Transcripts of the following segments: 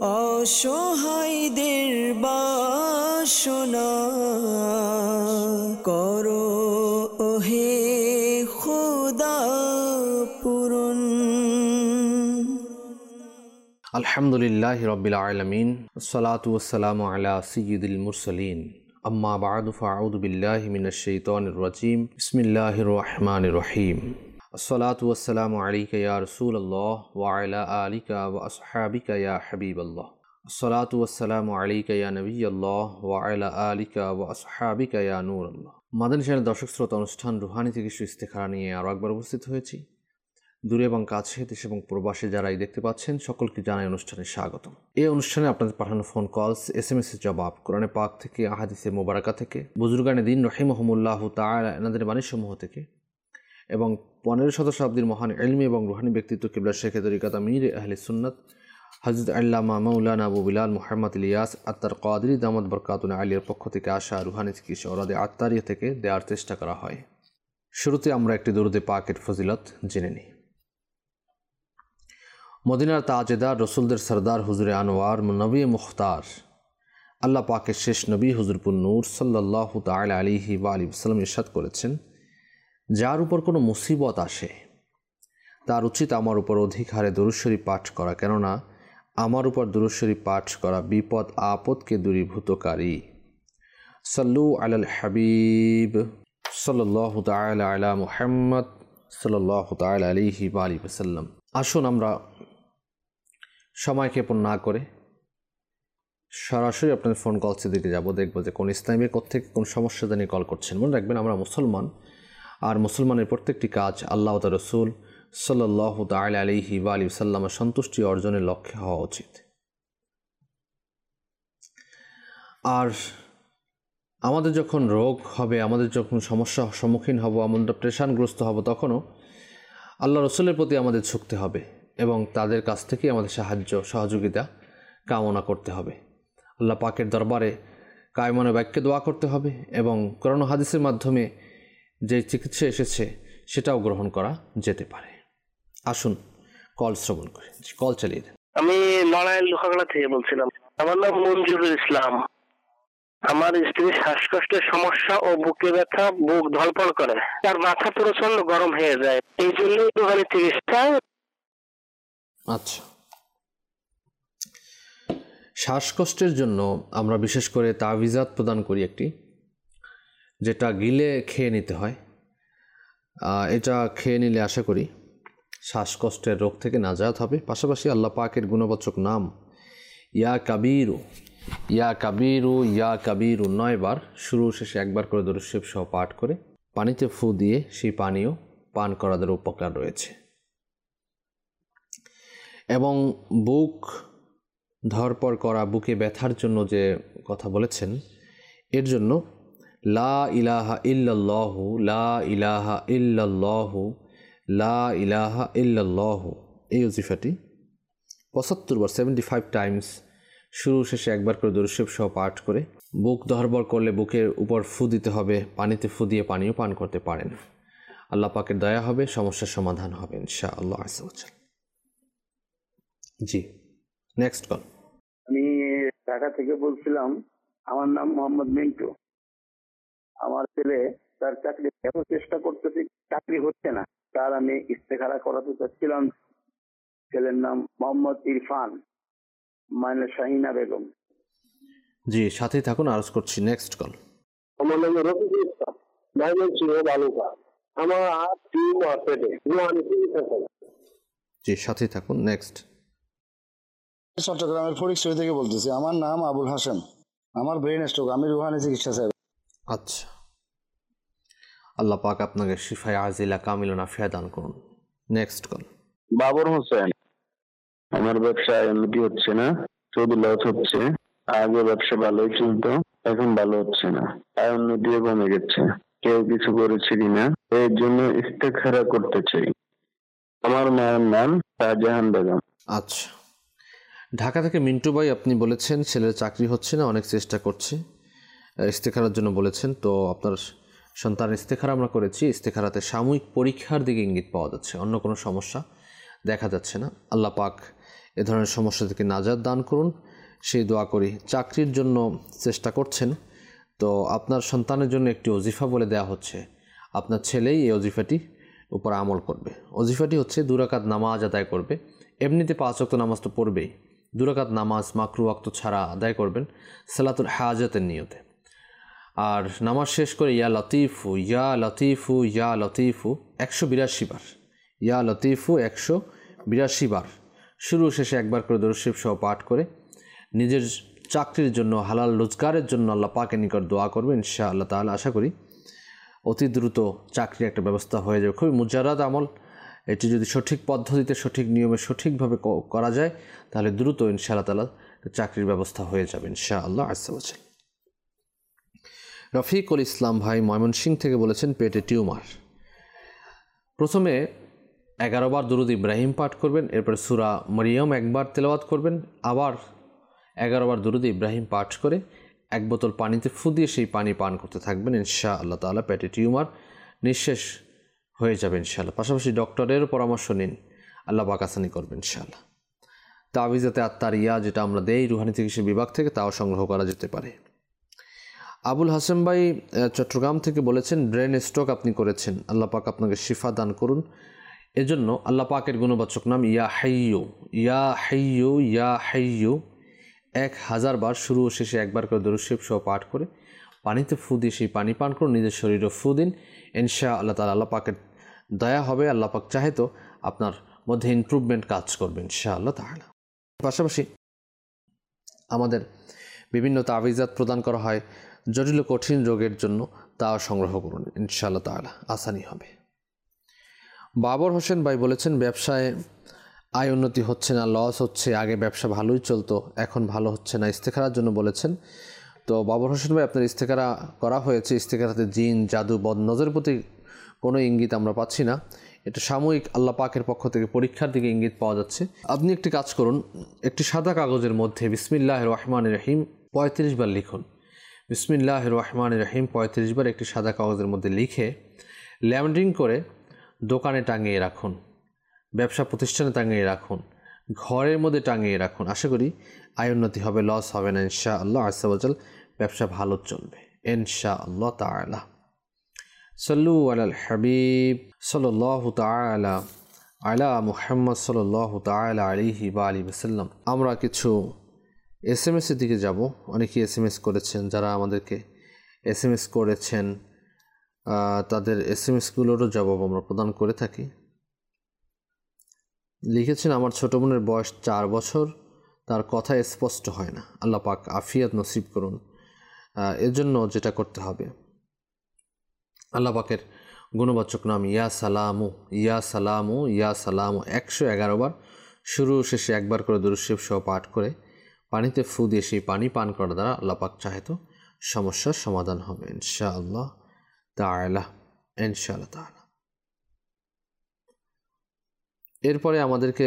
অসহায়দের বাসনা করো ওহে খোদা পূরণ। আলহামদুলিল্লাহি রাব্বিল আলামিন, আসসালাতু ওয়াসসালামু আলা সাইয়্যিদিল মুরসালিন, আম্মা বা'দু, ফাআউযু বিল্লাহি মিনাশ শাইতানির রাজীম, বিসমিল্লাহির রহমানির রহিম। আসসালাতু ওয়াসসালামু আলাইকা ইয়া রাসূলুল্লাহ ওয়া আলা আলিকা ওয়া আসহাবিকা ইয়া হাবিবাল্লাহ। আসসালাতু ওয়াসসালামু আলাইকা ইয়া নবিয়াল্লাহ ওয়া আলা আলিকা ওয়া আসহাবিকা ইয়া নূরাল্লাহ। মাদানী চ্যানেল দর্শক শ্রোতা, অনুষ্ঠান রুহানি থেকে ইস্তেখারা নিয়ে আরও একবার উপস্থিত হয়েছি। দূরে এবং কাছে, দেশ এবং প্রবাসে যারাই দেখতে পাচ্ছেন, সকলকে জানাই অনুষ্ঠানে স্বাগতম। এই অনুষ্ঠানে আপনাদের পাঠানো ফোন কলস, SMS এর জবাব, কোরআনে পাক থেকে, আহাদিসে মোবারকা থেকে, বুজুর্গানে দিন রহিমাহুমুল্লাহু তাআলা এনাদের বাণীসমূহ থেকে, এবং 15 শতাব্দীর মহান ইলমি এবং রুহানি ব্যক্তিত্ব কিবলা শেখ তরিকাত আমির আহলে সুন্নাত হযরত আল্লামা মাওলানা আবু বিলাল মুহাম্মদ ইলিয়াস আত্তার কাদরি দামাত বরকাতুনা আলিয়ার পক্ষ থেকে আসা রুহানি চিকিৎসা ওরাদে আত্তারিয়া থেকে দেওয়ার চেষ্টা করা হয়। শুরুতে আমরা একটি দরুদে পাকের ফজিলত জেনে নিই। মদিনার তাজেদার, রসুলদের সরদার, হুজুরে আনোয়ার, নবী মুখতার, আল্লাহ পাকের শেষ নবী হুজুরপুর নূর সাল্লাল্লাহু তাআলা আলাইহি ওয়া আলিহি ওয়াসাল্লাম ইরশাদ করেছেন, যার উপর কোনো মুসিবত আসে তার উচিত আমার উপর অধিক হারে দুরূদ শরীফ পাঠ করা, কেননা আমার উপর দুরূদ শরীফ পাঠ করা বিপদ আপদকে দূরীভূতকারী। সাল্লু আলাল হাবিব সাল্লাল্লাহু তাআলা আলা মুহাম্মদ সাল্লাল্লাহু তাআলা আলাইহি ওয়া আলিহি ওয়াসাল্লাম। আসুন আমরা সময় ক্ষেপণ না করে সরাসরি আপনার ফোন কলসের দিকে যাব, দেখব যে কোন ইসলামের কোত্থেকে কোন সমস্যা নিয়ে কল করছেন। মনে রাখবেন, আমরা মুসলমান, আর মুসলমানের প্রত্যেকটি কাজ আল্লাহ তাআলা রাসূল সাল্লাল্লাহু তাআলা আলাইহি ওয়া আলিহি ওয়াসাল্লামের সন্তুষ্টি অর্জনের লক্ষ্যে হওয়া উচিত। আর আমাদের যখন রোগ হবে, আমাদের যখন সমস্যা সম্মুখীন হব, আমরা প্রেশানগ্রস্ত হব, তখনও আল্লাহ রসুলের প্রতি আমাদের ঝুঁকতে হবে এবং তাদের কাছ থেকে আমাদের সাহায্য সহযোগিতা কামনা করতে হবে। আল্লাহ পাকের দরবারে কায়মনে বাক্যে দোয়া করতে হবে এবং কোরআন হাদিসের মাধ্যমে যে চিকিৎসা এসেছে সেটাও গ্রহণ করা যেতে পারে। আসুন কল শ্রবণ করি। কল চালিয়ে দেন। আমি নড়াইল লোহাগড়া থেকে বলছিলাম। আমার নাম মঞ্জুরুল ইসলাম। আমার স্ত্রীর শ্বাসকষ্টের সমস্যা ও বুকে ব্যথা, বুক ধড়ফড় করে, তার মাথা প্রচন্ড গরম হয়ে যায়, এই জন্যই রুহানি চিকিৎসা। আচ্ছা, শ্বাসকষ্টের জন্য আমরা বিশেষ করে তাবিজাত প্রদান করি একটি, যেটা গিলে খেয়ে নিতে হয়। এটা খেয়ে নিলে আশা করি শ্বাসকষ্টের রোগ থেকে নাজাত হবে। পাশাপাশি আল্লাহ পাকের গুণবাচক নাম ইয়া কাবীরু, ইয়া কাবীরু, ইয়া কাবীরু 9 বার, শুরু শেষে একবার করে দরুদ শরীফ সহ পাঠ করে পানিতে ফু দিয়ে সেই পানীয় পান করার উপকার রয়েছে। এবং বুক ধড়ফড় করা, বুকে ব্যথার জন্য যে কথা বলেছেন, এর জন্য লা ইলাহা ইল্লাল্লাহু, লা ইলাহা ইল্লাল্লাহু, লা ইলাহা ইল্লাল্লাহু, এই ওজিফাটি 75 বার 75 টাইমস শুরু শেষে একবার করে দরুদ শরীফ সহ পাঠ করে বুক ধড়ফড় করলে বুকের উপর ফু দিতে হবে, পানিতে ফু দিয়ে পানিও পান করতে পারেন। আল্লাহ পাকের দয়া হবে, সমস্যার সমাধান হবে ইনশাআল্লাহ আযজা ওয়া জাল। জি, নেক্সট কল। আমি ঢাকা থেকে বলছিলাম। আমার নাম মোহাম্মদ মিন্টু। আমার ছেলে তার চাকরি এত চেষ্টা করতেছে, চাকরি হচ্ছে না। তার আমি ইস্তেখারা করাতে চাচ্ছিলাম। ছেলের নাম মোহাম্মদ ইরফান, মাইনা শাহিনা বেগম। জি, সাথেই থাকুন, আরজ করছি। Next call. আমার নাম রফিকুল ইসলাম, ময়মনসিংহ বালুকা। আমার হাত টিউব পেটে, রুহানি চিকিৎসা। জি, সাথেই থাকুন। নেক্সট। চট্টগ্রামের ফরিদপুর থেকে বলতেছি। আমার নাম আবুল হাসেম। আমার ব্রেন স্ট্রোক, আমি রুহানি চিকিৎসা চাই। আচ্ছা, আল্লাহ পাক আপনাকে শিফায়ে আজিলা কামিলা নাফিয়া দান করুন। Next call. বাবর হোসেন। আমার ব্যবসায় উন্নতি হচ্ছে না, শুধু লস হচ্ছে। আগে ব্যবসা ভালোই চলতো, এখন ভালো হচ্ছে না, আয় উন্নতিও কমে গেছে। কেউ কিছু করেছে কিনা এর জন্য ইস্তেখারা করতে চাই। আমার মায়ের নাম শাহজাহান বেগম। আচ্ছা, ঢাকা থেকে মিন্টু ভাই, আপনি বলেছেন ছেলের চাকরি হচ্ছে না, অনেক চেষ্টা করছে, ইস্তেখারার জন্য বলেছেন। তো আপনার সন্তানের ইস্তেখারা আমরা করেছি। ইস্তেখারাতে সাময়িক পরীক্ষার দিকে ইঙ্গিত পাওয়া যাচ্ছে, অন্য কোনো সমস্যা দেখা যাচ্ছে না। আল্লাহ পাক এ ধরনের সমস্যা থেকে নাজাত দান করুন, সেই দোয়া করি। চাকরির জন্য চেষ্টা করছেন, তো আপনার সন্তানের জন্য একটি ওজিফা বলে দেওয়া হচ্ছে, আপনার ছেলেই এই ওজিফাটি উপর আমল করবে। ওজিফাটি হচ্ছে 2 রাকাত নামাজ আদায় করবে, এমনিতে 5 ওয়াক্ত নামাজ তো পড়বেই, 2 রাকাত নামাজ মাকরু ওয়াক্ত ছাড়া আদায় করবেন সালাতুল হাজাতের নিয়তে। আর নামাজ শেষ করে ইয়া লতিফু ইয়া লতিফু ইয়া লতিফু 182 বার, ইয়া লতিফু 182 বার শুরু শেষে একবার করে দরুদ শরীফ সহ পাঠ করে নিজের চাকরির জন্য, হালাল রোজগারের জন্য আল্লাহ পাকের নিকট দোয়া করবেন। ইনশাআল্লাহ তাআলা আশা করি অতি দ্রুত চাকরির একটা ব্যবস্থা হয়ে যাবে। খুবই মুজাররাদ আমল, এটি যদি সঠিক পদ্ধতিতে, সঠিক নিয়মে, সঠিকভাবে করা যায় তাহলে দ্রুত ইনশাআল্লাহ তাআলা চাকরির ব্যবস্থা হয়ে যাবে ইনশাআল্লাহ আজ্জা ওয়া জাল। রফিকুল ইসলাম ভাই ময়মনসিংহ থেকে বলেছেন পেটে টিউমার। প্রথমে 11 বার দুরুদ ইব্রাহিম পাঠ করবেন, এরপর সূরা মরিয়ম একবার তেলাওয়াত করবেন, আবার 11 বার দুরুদ ইব্রাহিম পাঠ করে 1 বোতল পানিতে ফু দিয়ে সেই পানি পান করতে থাকবেন। ইনশাআল্লাহ তাআলা পেটে টিউমার নিঃশেষ হয়ে যাবে ইনশাআল্লাহ। পাশাপাশি ডক্টরের পরামর্শ নিন, আল্লাহ পাক আসানি করবেন ইনশাআল্লাহ। তাবিজাতে আত্মারিয়া যেটা আমরা দেই রুহানি চিকিৎসা বিভাগ থেকে, তাও সংগ্রহ করা যেতে পারে। আবুল হাসেম ভাই চট্টগ্রাম থেকে বলেছেন ব্রেন স্ট্রোক আপনি করেছেন, আল্লাহ পাক আপনাকে শিফা দান করুন। এজন্য আল্লাহ পাকের গুণবাচক নাম ইয়া হাইয়ু ইয়া হাইয়ু ইয়া হাইয়ু 1000 বার শুরু ও শেষে একবার করে দরুদ শরীফ সহ পাঠ করে পানিতে ফু দিয়ে সেই পানি পান করুন, নিজের শরীরে ফু দিন। ইনশাআল্লাহ তাআলা আল্লাহ পাকের দয়া হবে, আল্লাহ পাক চাহে তো আপনার মধ্যে ইমপ্রুভমেন্ট কাজ করবে ইনশাআল্লাহ তাআলা। পাশাপাশি আমাদের বিভিন্ন তাবিজাত প্রদান করা হয় জটিল ও কঠিন রোগের জন্য, তাও সংগ্রহ করুন ইনশাআল্লাহ তাআলা আসানি হবে। বাবর হোসেন ভাই বলেছেন ব্যবসায় আয় উন্নতি হচ্ছে না, লস হচ্ছে, আগে ব্যবসা ভালোই চলতো এখন ভালো হচ্ছে না, ইস্তেখারার জন্য বলেছেন। তো বাবর হোসেন ভাই আপনার ইস্তেখারা করা হয়েছে, ইস্তেখারাতে জিন, জাদু, বদনজরের প্রতি কোনো ইঙ্গিত আমরা পাচ্ছি না, এটা সাময়িক আল্লাহ পাকের পক্ষ থেকে পরীক্ষার দিকে ইঙ্গিত পাওয়া যাচ্ছে। আপনি একটি কাজ করুন, একটি সাদা কাগজের মধ্যে বিসমিল্লাহির রহমানির রহিম 35 বার লিখুন। বিসমিল্লাহির রহমানির রহিম 35 বার একটি সাদা কাগজের মধ্যে লিখে ল্যামিনেটিং করে দোকানে টাঙিয়ে রাখুন, ব্যবসা প্রতিষ্ঠানে টাঙিয়ে রাখুন, ঘরের মধ্যে টাঙিয়ে রাখুন। আশা করি আয় উন্নতি হবে, লস হবে না ইনশাআল্লাহ আজ্জা ওয়া জাল, ব্যবসা ভালো চলবে ইনশাআল্লাহ তাআলা। সাল্লু আলাল হাবিব সাল্লাল্লাহু তাআলা আলা মুহাম্মদ সাল্লাল্লাহু তাআলা আলাইহি ওয়া আলিহি ওয়াসাল্লাম। আমরা কিছু SMS এর দিকে যাব। অনেকেই SMS করেছেন, যারা আমাদেরকে SMS করেছেন তাদের SMS-গুলোরও জবাব আমরা প্রদান করে থাকি। লিখেছেন আমার ছোট বোনের বয়স 4 বছর, তার কথা স্পষ্ট হয় না, আল্লাহ পাক আফিয়াত নসিব করুন। এর জন্য যেটা করতে হবে, আল্লাহ পাকের গুণবাচক নাম ইয়া সালামু ইয়া সালামু ইয়া সালামু 111 বার শুরু শেষে একবার করে দরুদ শরীফ সহ পাঠ করে পানিতে ফু দিয়ে সেই পানি পান করার দ্বারা আল্লাহ পাক চাহে তো সমস্যার সমাধান হবে ইনশাআল্লাহ তাআলা ইনশাআল্লাহ তাআলা। এরপরে আমাদেরকে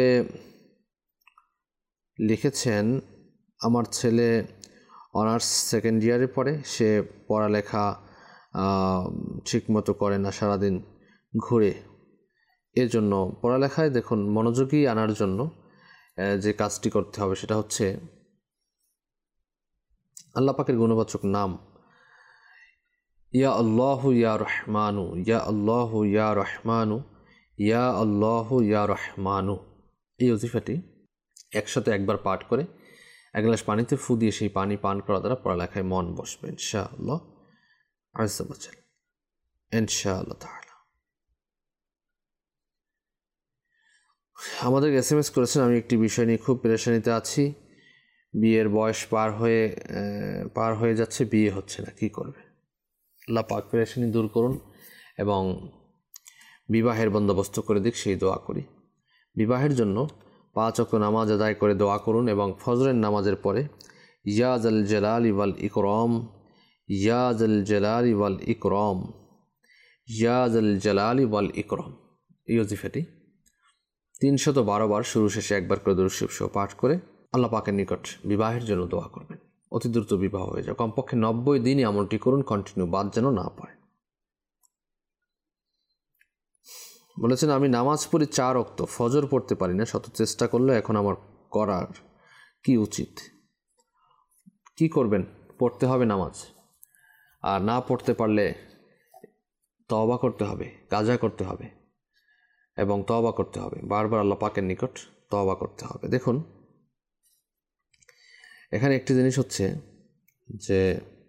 লিখেছেন আমার ছেলে অনার্স সেকেন্ড ইয়ারে পড়ে, সে পড়ালেখা ঠিকমতো করে না, সারাদিন ঘুরে। এর জন্য পড়ালেখায় দেখুন মনোযোগী আনার জন্য যে কাজটি করতে হবে সেটা হচ্ছে আল্লাহ পাকের গুণবাচক নাম ইয়া আল্লাহু ইয়া রহমানু ইয়া আল্লাহু ইয়া রহমানু ইয়া আল্লাহু ইয়া রহমানু, এই ওজিফাটি 101 বার পাঠ করে 1 গ্লাস পানিতে ফু দিয়ে সেই পানি পান করা দ্বারা পড়ালেখায় মন বসবে ইনশাআল্লাহ আজ্জা ওয়া জাল ইনশাআল্লাহ তাআলা। আমাদের SMS করেছেন আমি একটি বিষয় নিয়ে খুব পেরেশানিতে আছি, বিয়ের বয়স পার হয়ে যাচ্ছে, বিয়ে হচ্ছে না, কি করবে? আল্লাহ পাক পেরেশানি দূর করুন এবং বিবাহের বন্দোবস্ত করে দিক, সেই দোয়া করি। বিবাহের জন্য 5 ওয়াক্ত নামাজ আদায় করে দোয়া করুন এবং ফজরের নামাজের পরে ইয়া জাল জালালি ওয়াল ইকরাম ইয়া জাল জালালি ওয়াল ইকরাম ইয়া জাল জালালি ওয়াল ইকরাম, এই ওজিফাটি 312 বার শুরু শেষে একবার করে দরুদ শরীফ সহ পাঠ করে আল্লাহ পাকের নিকট বিবাহের জন্য দোয়া করবেন, অতি দ্রুত বিবাহ হয়ে যায়। কমপক্ষে 90 দিনই আমলটি করুন, কন্টিনিউ, বাদ যেন না পড়ে। বলেছেন আমি নামাজ পড়ি 4 ওয়াক্ত, ফজর পড়তে পারি না, শত চেষ্টা করলে এখন আমার করার কি উচিত, কি করবেন? পড়তে হবে নামাজ, আর না পড়তে পারলে তওবা করতে হবে, কাজা করতে হবে এবং তওবা করতে হবে, বারবার আল্লাহ পাকের নিকট তওবা করতে হবে। দেখুন, এখানে একটি জিনিস হচ্ছে যে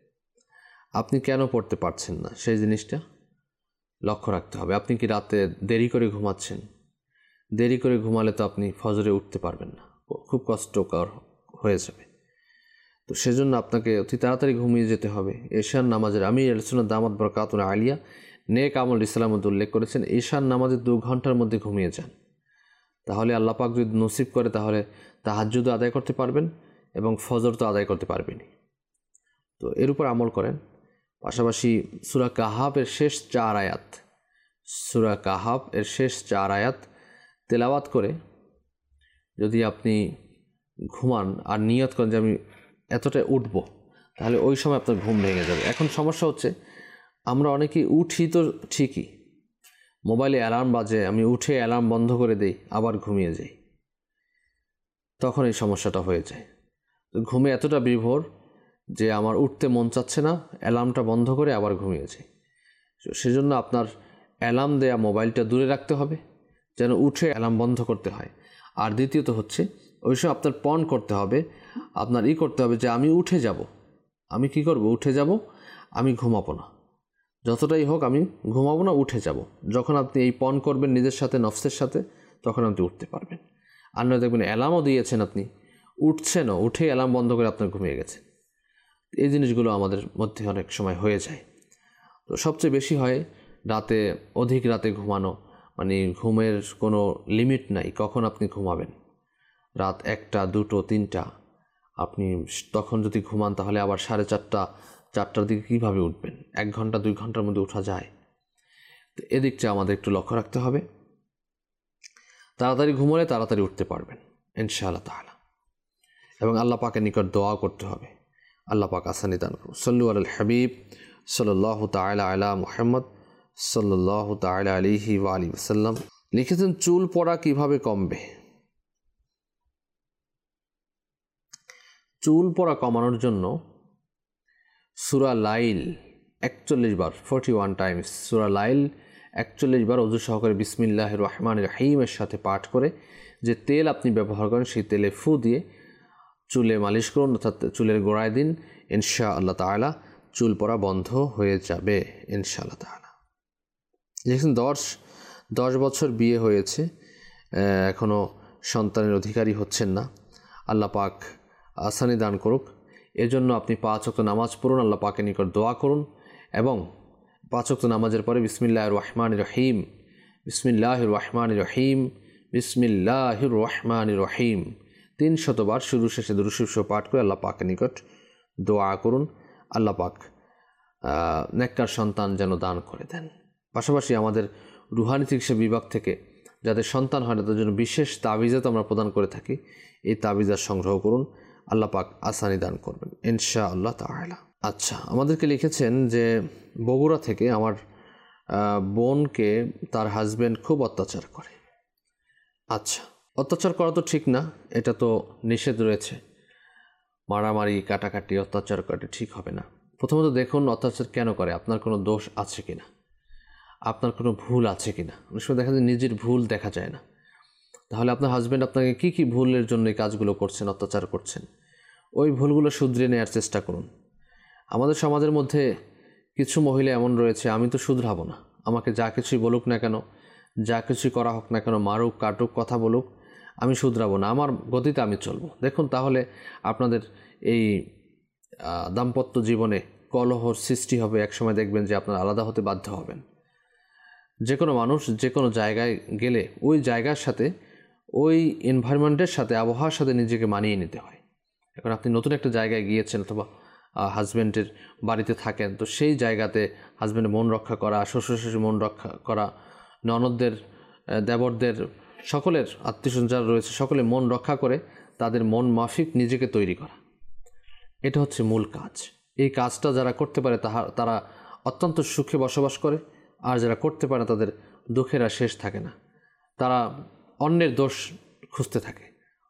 আপনি কেন পড়তে পারছেন না সেই জিনিসটা লক্ষ্য রাখতে হবে। আপনি কি রাতে দেরি করে ঘুমাচ্ছেন? দেরি করে ঘুমালে তো আপনি ফজরে উঠতে পারবেন না, খুব কষ্টকর হয়ে যাবে। তো সেজন্য আপনাকে অতি তাড়াতাড়ি ঘুমিয়ে যেতে হবে। এশার নামাজের আমির আল-সুন্নাত দামাত বরকাতুল আলিয়া নেক আমল ইসলামত উল্লেখ করেছেন, এশার নামাজের 2 ঘন্টার মধ্যে ঘুমিয়ে যান। তাহলে আল্লাহ পাক যদি নসিব করে তাহলে তাহাজ্জুদ আদায় করতে পারবেন এবং ফজর তো আদায় করতে পারবেনই। তো এর উপর আমল করেন। পাশাপাশি সূরা কাহাফ এর শেষ 4 আয়াত, সূরা কাহাফ এর শেষ 4 আয়াত তেলাওয়াত করে যদি আপনি ঘুমান আর নিয়ত করেন যে আমি এতটাই উঠব, তাহলে ওই সময় আপনার ঘুম ভেঙে যাবে। এখন সমস্যা হচ্ছে আমরা অনেকেই উঠি তো ঠিকই, মোবাইলে অ্যালার্ম বাজে, আমি উঠে অ্যালার্ম বন্ধ করে দেই, আবার ঘুমিয়ে যাই, তখন এই সমস্যাটা হয়ে যায়। তো ঘুমে এতটা বিভোর যে আমার উঠতে মন চাচ্ছে না, অ্যালার্মটা বন্ধ করে আবার ঘুমিয়ে যাই। সেজন্য আপনার অ্যালার্ম দেয়া মোবাইলটা দূরে রাখতে হবে, যেন উঠে অ্যালার্ম বন্ধ করতে হয়। আর দ্বিতীয়ত হচ্ছে ওই সময় আপনার পণ করতে হবে, আপনার করতে হবে যে আমি উঠে যাব, আমি কি করব? উঠে যাব, আমি ঘুমাবো না, যতটাই হোক আমি ঘুমাবো না, উঠে যাব। যখন আপনি এই পণ করবেন নিজের সাথে, নফসের সাথে, তখন আপনি উঠতে পারবেন। আর নয় দেখবেন অ্যালার্মও দিয়েছেন, আপনি উঠছেনও, উঠে অ্যালার্ম বন্ধ করে আপনার ঘুমিয়ে গেছেন। এই জিনিসগুলো আমাদের মধ্যে অনেক সময় হয়ে যায়। তো সবচেয়ে বেশি হয় রাতে, অধিক রাতে ঘুমানো, মানে ঘুমের কোনো লিমিট নাই, কখন আপনি ঘুমাবেন। রাত 1টা, 2টো, 3টা আপনি তখন যদি ঘুমান তাহলে আবার 4:30, 4টার দিকে কীভাবে উঠবেন? 1 ঘন্টা 2 ঘন্টার মধ্যে ওঠা যায়? তো এদিকটা আমাদের একটু লক্ষ্য রাখতে হবে। তাড়াতাড়ি ঘুমোলে তাড়াতাড়ি উঠতে পারবেন ইনশাআল্লাহ তাআলা, এবং আল্লাহ পাকের নিকট দোয়া করতে হবে, আল্লাহ পাক আসানি দান করুন। সাল্লু আলাল হাবিব সাল্লাল্লাহু তাআলা আলা মুহাম্মদ সাল্লাল্লাহু তাআলা আলাইহি ওয়া আলিহি ওয়াসাল্লাম। লিখেছেন, চুল পড়া কিভাবে কমবে? চুল পড়া কমানোর জন্য সূরা লাইল 41 বার, 41 টাইমস সূরা লাইল 41 বার ওযু সহকারে বিসমিল্লাহির রহমানির রহিমের সাথে পাঠ করে যে তেল আপনি ব্যবহার করেন সেই তেলে ফু দিয়ে চুলে মালিশ করুন, অর্থাৎ চুলের গোড়ায় দিন। ইনশাআল্লাহ তাআলা চুল পড়া বন্ধ হয়ে যাবে ইনশাআল্লাহ তাআলা। দেখুন, 10 বছর বিয়ে হয়েছে, এখনও সন্তানের অধিকারী হচ্ছেন না। আল্লাহ পাক আসানি দান করুক। এজন্য আপনি 5 ওয়াক্ত নামাজ পড়ুন, আল্লাহ পাকের নিকট দোয়া করুন, এবং 5 ওয়াক্ত নামাজের পরে বিসমিল্লাহির রহমানির রহিম, বিসমিল্লাহির রহমানির রহিম, বিসমিল্লাহির রহমানির রহিম 300 বার শুরু শেষে দুরূদ শরীফ পাঠ করে আল্লাহ পাকের নিকট দোয়া করুন, আল্লাহ পাক নেককার সন্তান যেন দান করে দেন। পাশাপাশি আমাদের রুহানি চিকিৎসা বিভাগ থেকে যাদের সন্তান হয় না তাদের জন্য বিশেষ তাবিজাত আমরা প্রদান করে থাকি, এই তাবিজাত সংগ্রহ করুন, আল্লাহ পাক আসানি দান করবেন ইনশাআল্লাহ তাআলা। আচ্ছা, আমাদেরকে লিখেছেন যে বগুড়া থেকে আমার বোনকে তার হাজব্যান্ড খুব অত্যাচার করে। আচ্ছা, অত্যাচার করা তো ঠিক না, এটা তো নিষেধ রয়েছে, মারামারি, কাটাকাটি, অত্যাচার করাটা ঠিক হবে না। প্রথমত দেখুন অত্যাচার কেন করে, আপনার কোনো দোষ আছে কিনা, আপনার কোনো ভুল আছে কিনা। অনেক সময় দেখা যায় নিজের ভুল দেখা যায় না, তাহলে আপনার হাজব্যান্ড আপনাকে কী কী ভুলের জন্য এই কাজগুলো করছেন, অত্যাচার করছেন, ওই ভুলগুলো শুধরে নেওয়ার চেষ্টা করুন। আমাদের সমাজের মধ্যে কিছু মহিলা এমন রয়েছে, আমি তো শুধরাবো না, আমাকে যা কিছুই বলুক না কেন, যা কিছুই করা হোক না কেন, মারুক, কাটুক, কথা বলুক, আমি শুধরাবো না, আমার গতিতে আমি চলবো। দেখুন, তাহলে আপনাদের এই দাম্পত্য জীবনে কলহর সৃষ্টি হবে, একসময় দেখবেন যে আপনারা আলাদা হতে বাধ্য হবেন। যে কোনো মানুষ যে কোনো জায়গায় গেলে ওই জায়গার সাথে, ওই এনভায়রনমেন্টের সাথে, আবহাওয়ার সাথে নিজেকে মানিয়ে নিতে হয়। এখন আপনি নতুন একটা জায়গায় গিয়েছেন অথবা হাজব্যান্ডের বাড়িতে থাকেন, তো সেই জায়গাতে হাজব্যান্ডের মন রক্ষা করা, শ্বশুর শাশুড়ির মন রক্ষা করা, ননদদের, দেবরদের, সকলের আত্মীয়স্বজন যারা রয়েছে সকলের মন রক্ষা করে তাদের মন মাফিক নিজেকে তৈরি করা, এটা হচ্ছে মূল কাজ। এই কাজটা যারা করতে পারে তারা অত্যন্ত সুখে বসবাস করে, আর যারা করতে পারে তাদের দুঃখের আর শেষ থাকে না, তারা অন্যের দোষ খুঁজতে থাকে,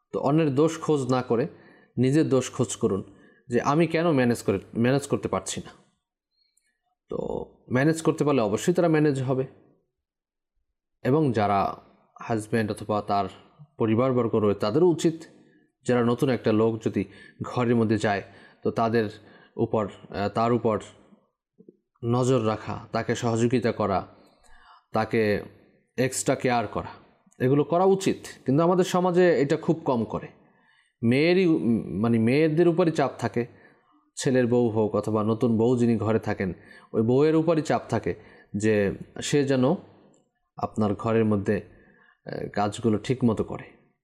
তো অন্যের দোষ খোঁজ না করে নিজের দোষ খোঁজ করুন যে আমি কেন ম্যানেজ করতে পারছি না। তো ম্যানেজ করতে পারলে অবশ্যই তারা ম্যানেজ হবে। এবং যারা হাজব্যান্ড অথবা তার পরিবারবর্গ রয়েছে তাদেরও উচিত, যারা নতুন একটা লোক যদি ঘরের মধ্যে যায় তো তার উপর নজর রাখা, তাকে সহযোগিতা করা, তাকে এক্সট্রা কেয়ার করা, এগুলো করা উচিত। কিন্তু আমাদের সমাজে এটা খুব কম করে। মেয়েদের উপরই চাপ থাকে, ছেলের বউ হোক অথবা নতুন বউ যিনি ঘরে থাকেন ওই বউয়ের উপরই চাপ থাকে যে সে যেন আপনার ঘরের মধ্যে কাজগুলো ঠিক মতো করে,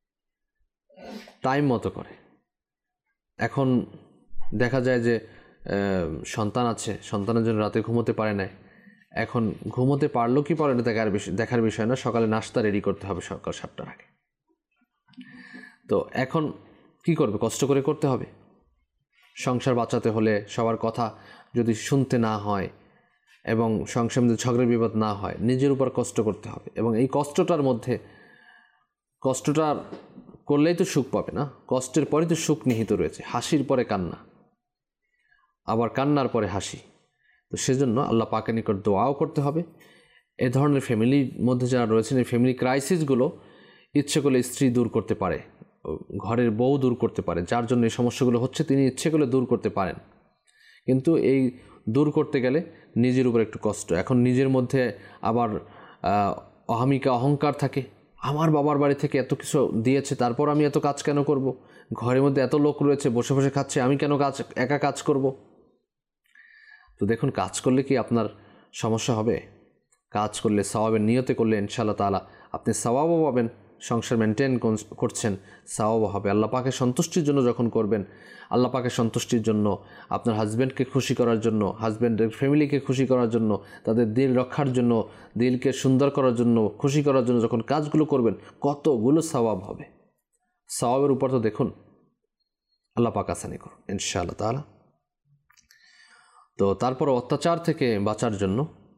টাইম মতো করে। এখন দেখা যায় যে সন্তান আছে, সন্তানের জন্য রাতে ঘুমোতে পারে না। এখন ঘুমোতে পারলো কি পারে না দেখার বিষয় না, সকালে নাস্তা রেডি করতে হবে সকাল 7টার আগে। তো এখন কি করবে? কষ্ট করে করতে হবে। সংসার বাঁচাতে হলে সবার কথা যদি শুনতে না হয় এবং সংসারের মধ্যে ঝগড়া বিবাদ না হয়, নিজের উপর কষ্ট করতে হবে। এবং এই কষ্টটা করলেই তো সুখ পাবে না, কষ্টের পরে তো সুখ নিহিত রয়েছে। হাসির পরে কান্না, আবার কান্নার পরে হাসি। তো সেজন্য আল্লাহ পাকের নিকট দোয়াও করতে হবে। এ ধরনের ফ্যামিলির মধ্যে যারা রয়েছেন, এই ফ্যামিলি ক্রাইসিসগুলো ইচ্ছে করলে স্ত্রী দূর করতে পারে, ঘরের বউ দূর করতে পারে। যার জন্য এই সমস্যাগুলো হচ্ছে তিনি ইচ্ছে করলে দূর করতে পারেন, কিন্তু এই দূর করতে গেলে নিজের উপর একটু কষ্ট। এখন নিজের মধ্যে আবার অহংকার থাকে, আমার বাবার বাড়ি থেকে এত কিছু দিয়েছে তারপর আমি এত কাজ কেন করব? ঘরের মধ্যে এত লোক রয়েছে বসে বসে খাচ্ছে, আমি কেন একা কাজ করব? তো দেখুন, কাজ করলে কি আপনার সমস্যা হবে? কাজ করলে, সওয়াবের নিয়তে করলে ইনশাআল্লাহ তাআলা আপনি সওয়াবও পাবেন। সংসার মেনটেন করছেন, সওয়াবও হবে। আল্লাহ পাকের সন্তুষ্টির জন্য যখন করবেন, আল্লাহ পাকের সন্তুষ্টির জন্য, আপনার হাজব্যান্ডকে খুশি করার জন্য, হাজব্যান্ডের ফ্যামিলিকে খুশি করার জন্য, তাদের দিল রক্ষার জন্য, দিলকে সুন্দর করার জন্য, খুশি করার জন্য যখন কাজগুলো করবেন, কতগুলো সওয়াব হবে। সওয়াবের উপর তো দেখুন আল্লাহ পাক আসানি করুন ইনশাআল্লাহ তাআলা। তো তারপর অত্যাচার থেকে বাঁচার জন্য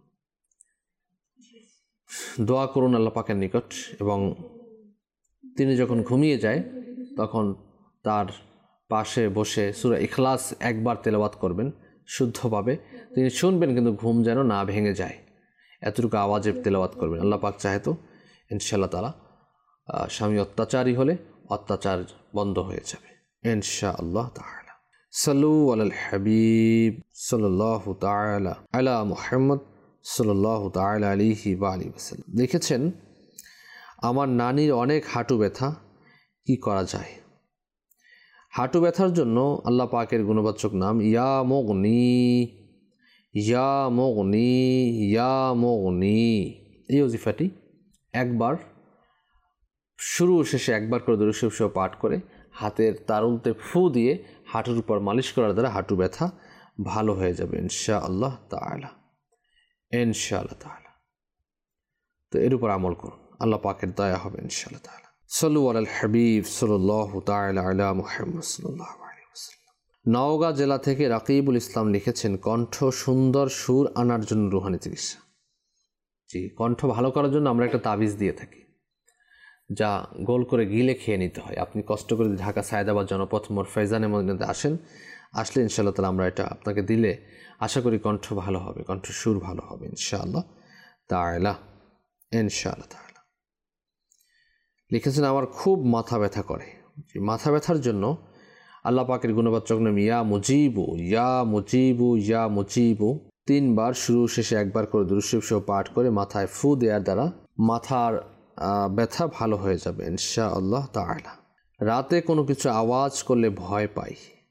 দোয়া করুন আল্লাহ পাকের নিকট। এবং তিনি যখন ঘুমিয়ে যায় তখন তার পাশে বসে সূরা ইখলাস একবার তেলাওয়াত করবেন শুদ্ধভাবে। তিনি শুনবেন কিন্তু ঘুম যেন না ভেঙে যায়, এতটুকু আওয়াজে তেলাওয়াত করবেন। আল্লাহ পাক চাহে তো ইনশাআল্লাহ তাআলা স্বামী অত্যাচারী হলে অত্যাচার বন্ধ হয়ে যাবে ইনশাআল্লাহ তাআলা। সাল্লু আলাল হাবিব সাল্লাল্লাহু তাআলা আলা মুহাম্মদ সাল্লাল্লাহু তাআলা আলাইহি ওয়া আলিহি ওয়াসাল্লাম। লিখেছেন, আমার নানির অনেক হাঁটু ব্যথা, কি করা যায়? হাঁটু ব্যথার জন্য আল্লাহ পাকের গুণবাচক নাম ইয়া মুগনি, ইয়া মুগনি, ইয়া মুগনি, এই ওজিফাটি একবার শুরু শেষে একবার করে দরুদ শরীফ সহ পাঠ করে হাতের তালুতে ফু দিয়ে হাঁটুর উপর মালিশ করার দ্বারা হাঁটু ব্যথা ভালো হয়ে যাবে ইনশাআল্লাহ তাআলা, ইনশাআল্লাহ তাআলা। তো এর উপর আমল করুন, আল্লাহ পাকের দয়া হবে ইনশাআল্লাহ তাআলা। সাল্লু আলাল হাবিব সাল্লাল্লাহু তাআলা আলা মুহাম্মদ সাল্লাল্লাহু আলাইহি ওয়াসাল্লাম। নওগাঁ জেলা থেকে রাকিবুল ইসলাম লিখেছেন, কণ্ঠ সুন্দর সুর আনার জন্য রুহানি চিকিৎসা। জি, কণ্ঠ ভালো করার জন্য আমরা একটা তাবিজ দিয়ে থাকি, যা গোল করে গিলে খেয়ে নিতে হয়। আপনি কষ্ট করে ঢাকা সায়েদাবাদ জনপথ মোড় ফেজানের মধ্যে আসলে ইনশাআল্লাহ তাআলা আমরা এটা আপনাকে দিলে আশা করি কণ্ঠ ভালো হবে, কণ্ঠ সুর ভালো হবে ইনশাআল্লাহ তাআলা, ইনশাআল্লাহ তাআলা। লিখেছেন, আমার খুব মাথা ব্যথা করে। মাথা ব্যথার জন্য আল্লাহ পাকের গুণবাচক নাম ইয়া মুজিবু, ইয়া মুজিবু, ইয়া মুজিবু 3 বার শুরু শেষে একবার করে দরুদ শরীফ সহ পাঠ করে মাথায় ফু দেওয়ার দ্বারা মাথার ব্যথা ভালো হয়ে যাবে ইনশাআল্লাহ তাআলা। রাতে কোনো কিছু আওয়াজ করলে ভয় পাই।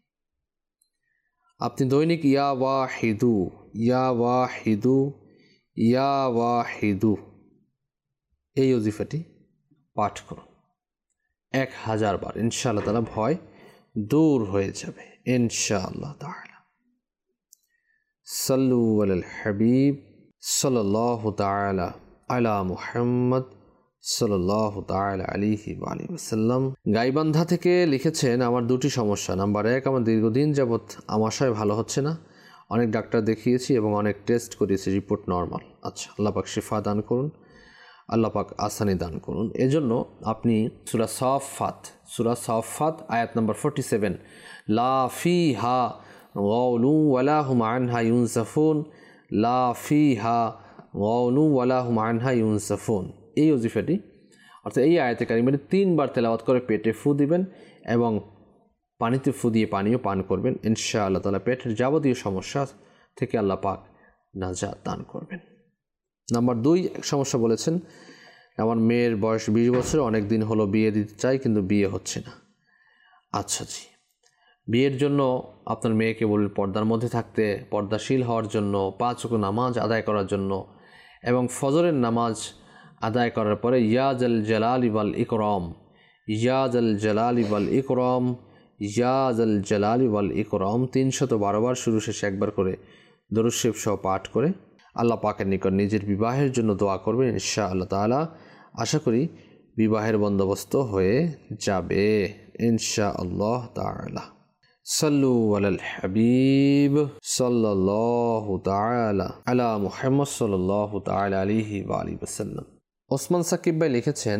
আপনি দৈনিক ইয়া ওয়াহিদু, ইয়া ওয়াহিদু, ইয়া ওয়াহিদু এই ওজিফাটি পাঠ করুন 1000 বার, ইনশাআল্লাহ তাআলা ভয় দূর হয়ে যাবে ইনশাআল্লাহ তাআলা। সাল্লু আলাল হাবিব সাল্লাল্লাহু তাআলা আলা মুহাম্মদ সাল্লাল্লাহু তাআলা আলাইহি ওয়া আলিহি ওয়াসাল্লাম। গাইবান্ধা থেকে লিখেছেন, আমার 2টি সমস্যা। নাম্বার 1, আমার দীর্ঘদিন যাবৎ আমাশয় ভালো হচ্ছে না, অনেক ডাক্তার দেখিয়েছি এবং অনেক টেস্ট করিয়েছি, রিপোর্ট নর্মাল। আচ্ছা, আল্লাহ পাক শিফা দান করুন। আল্লাহ পাক আসানি দান করুন। এজন্য আপনি সূরা সাফফাত আয়াত নম্বর 47 লা ফিহা গাউলু ওয়ালা হুম আনহা ইউনসাফুন, লা ফিহা গাউলু ওয়ালা হুম আনহা ইউনসাফুন, এই ওজিফাটি অর্থাৎ এই আয়াতে কারিমাটি 3 বার তেলাওয়াত করে পেটে ফু দিবেন এবং পানিতে ফু দিয়ে পানিও পান করবেন। ইনশাআল্লাহ তাআলা পেটের যাবতীয় সমস্যা থেকে আল্লাহ পাক নাজাত দান করবেন। নাম্বার 2 এক সমস্যা বলেছেন, আমার মেয়ের বয়স 20 বছর, অনেক দিন হলো বিয়ে দিতে চাই কিন্তু বিয়ে হচ্ছে না। আচ্ছা জি, বিয়ের জন্য আপনার মেয়েকে বলবেন পর্দার মধ্যে থাকতে, পর্দাশীল হওয়ার জন্য, 5 ওয়াক্ত নামাজ আদায় করার জন্য এবং ফজরের নামাজ আদায় করার পরে ইয়া জাল জালালি ওয়াল ইকরাম, ইয়া জাল জালালি ওয়াল ইকরাম, ইয়া জাল জালালি ওয়াল ইকরাম 312 বার শুরু শেষে একবার করে দরুদ শরীফ সহ পাঠ করে আল্লাহ পাকের নিকট নিজের বিবাহের জন্য দোয়া করবেন। ইনশাআল্লাহ তাআলা আশা করি বিবাহের বন্দোবস্ত হয়ে যাবে ইনশাআল্লাহ তাআলা। সাল্লু আলাল হাবিব সাল্লাল্লাহু তাআলা আলা মুহাম্মদ সাল্লাল্লাহু তাআলা আলাইহি ওয়া আলিহি ওয়াসাল্লাম। ওসমান সাকিব ভাই লিখেছেন,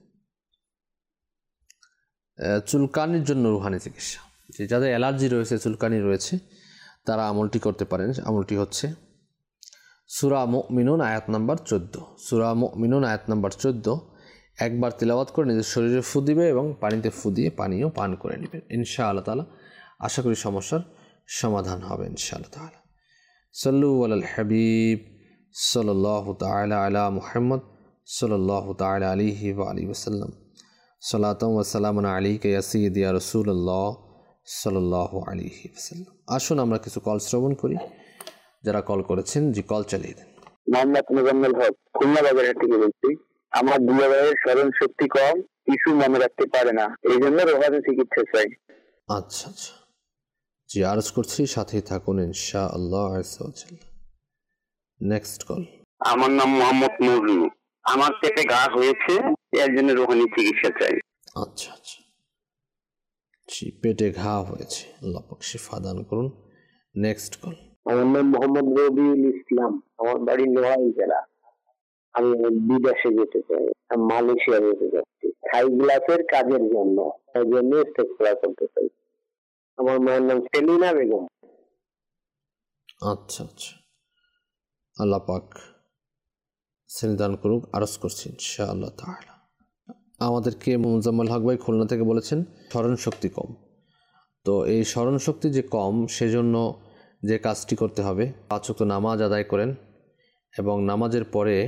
চুলকানির জন্য রুহানি চিকিৎসা, যে যাদের অ্যালার্জি রয়েছে, চুলকানি রয়েছে, তারা আমলটি করতে পারেন। আমলটি হচ্ছে সূরা মুমিনুন আয়াত নাম্বার 14, সূরা মুমিনুন আয়াত নাম্বার 14 একবার তিলাওয়াত করে নিজের শরীরে ফু দিবে এবং পানিতে ফু দিয়ে পানিও পান করে নেবেন। ইনশাআল্লাহ তাআলা আশা করি সমস্যার সমাধান হবে ইনশাআল্লাহ তাআলা। সাল্লু আলাল হাবিব সাল্লাল্লাহু তাআলা আলা মুহাম্মদ সাল্লাল্লাহু তাআলা আলাইহি ওয়া আলিহি ওয়াসাল্লাম। সালাতাম ওয়া সালামুন আলাইকা ইয়া সাইয়্যিদি ইয়া রাসূলুল্লাহ সাল্লাল্লাহু আলাইহি ওয়াসাল্লাম। আসুন আমরা কিছু কল শ্রবণ করি। যারা কল করেছেন জি কল চালিয়ে দেন। মোহাম্মদ মুজাম্মেল হক, খুলনা বাজারহাট থেকে বলছি। আমার দুলাভাইয়ের স্মরণ শক্তি কম, কিছু মনে রাখতে পারে না, এই জন্য রোহানি চিকিৎসা চাই। আচ্ছা আচ্ছা জি, আরজ করছি, সাথেই থাকুন ইনশাআল্লাহ আযজা ওয়া জাল্লা। Next call. আমার নাম মোহাম্মদ মজনু, আমার পেটে ঘা হয়েছে, এর জন্য রোহানি চিকিৎসা চাই। আচ্ছা আচ্ছা জি, পেটে ঘা হয়েছে, আল্লাহ পাক শিফা দান করুন। Next call. আমার নাম মোহাম্মদ রবিউল ইসলাম, আমার বাড়ি নোয়াই জেলা। আমি বিদেশে যেতে চাই, মালয়েশিয়া যেতে চাচ্ছি থাই গ্লাসের কাজের জন্য, এই জন্য ইস্তেগফার করতে চাই। আমার মায়ের নাম সেলিনা বেগম। আচ্ছা আচ্ছা আল্লাহ পাক দান করুক, আরজ করছি ইনশাআল্লাহ তাআলা। আমাদেরকে মুজাম্মেল হক ভাই খুলনা থেকে বলেছেন স্মরণ শক্তি কম। তো এই স্মরণ শক্তি যে কম, সেজন্য যে কাজটি করতে হবে, 5 ওয়াক্ত নামাজ আদায় করেন এবং নামাজের পরে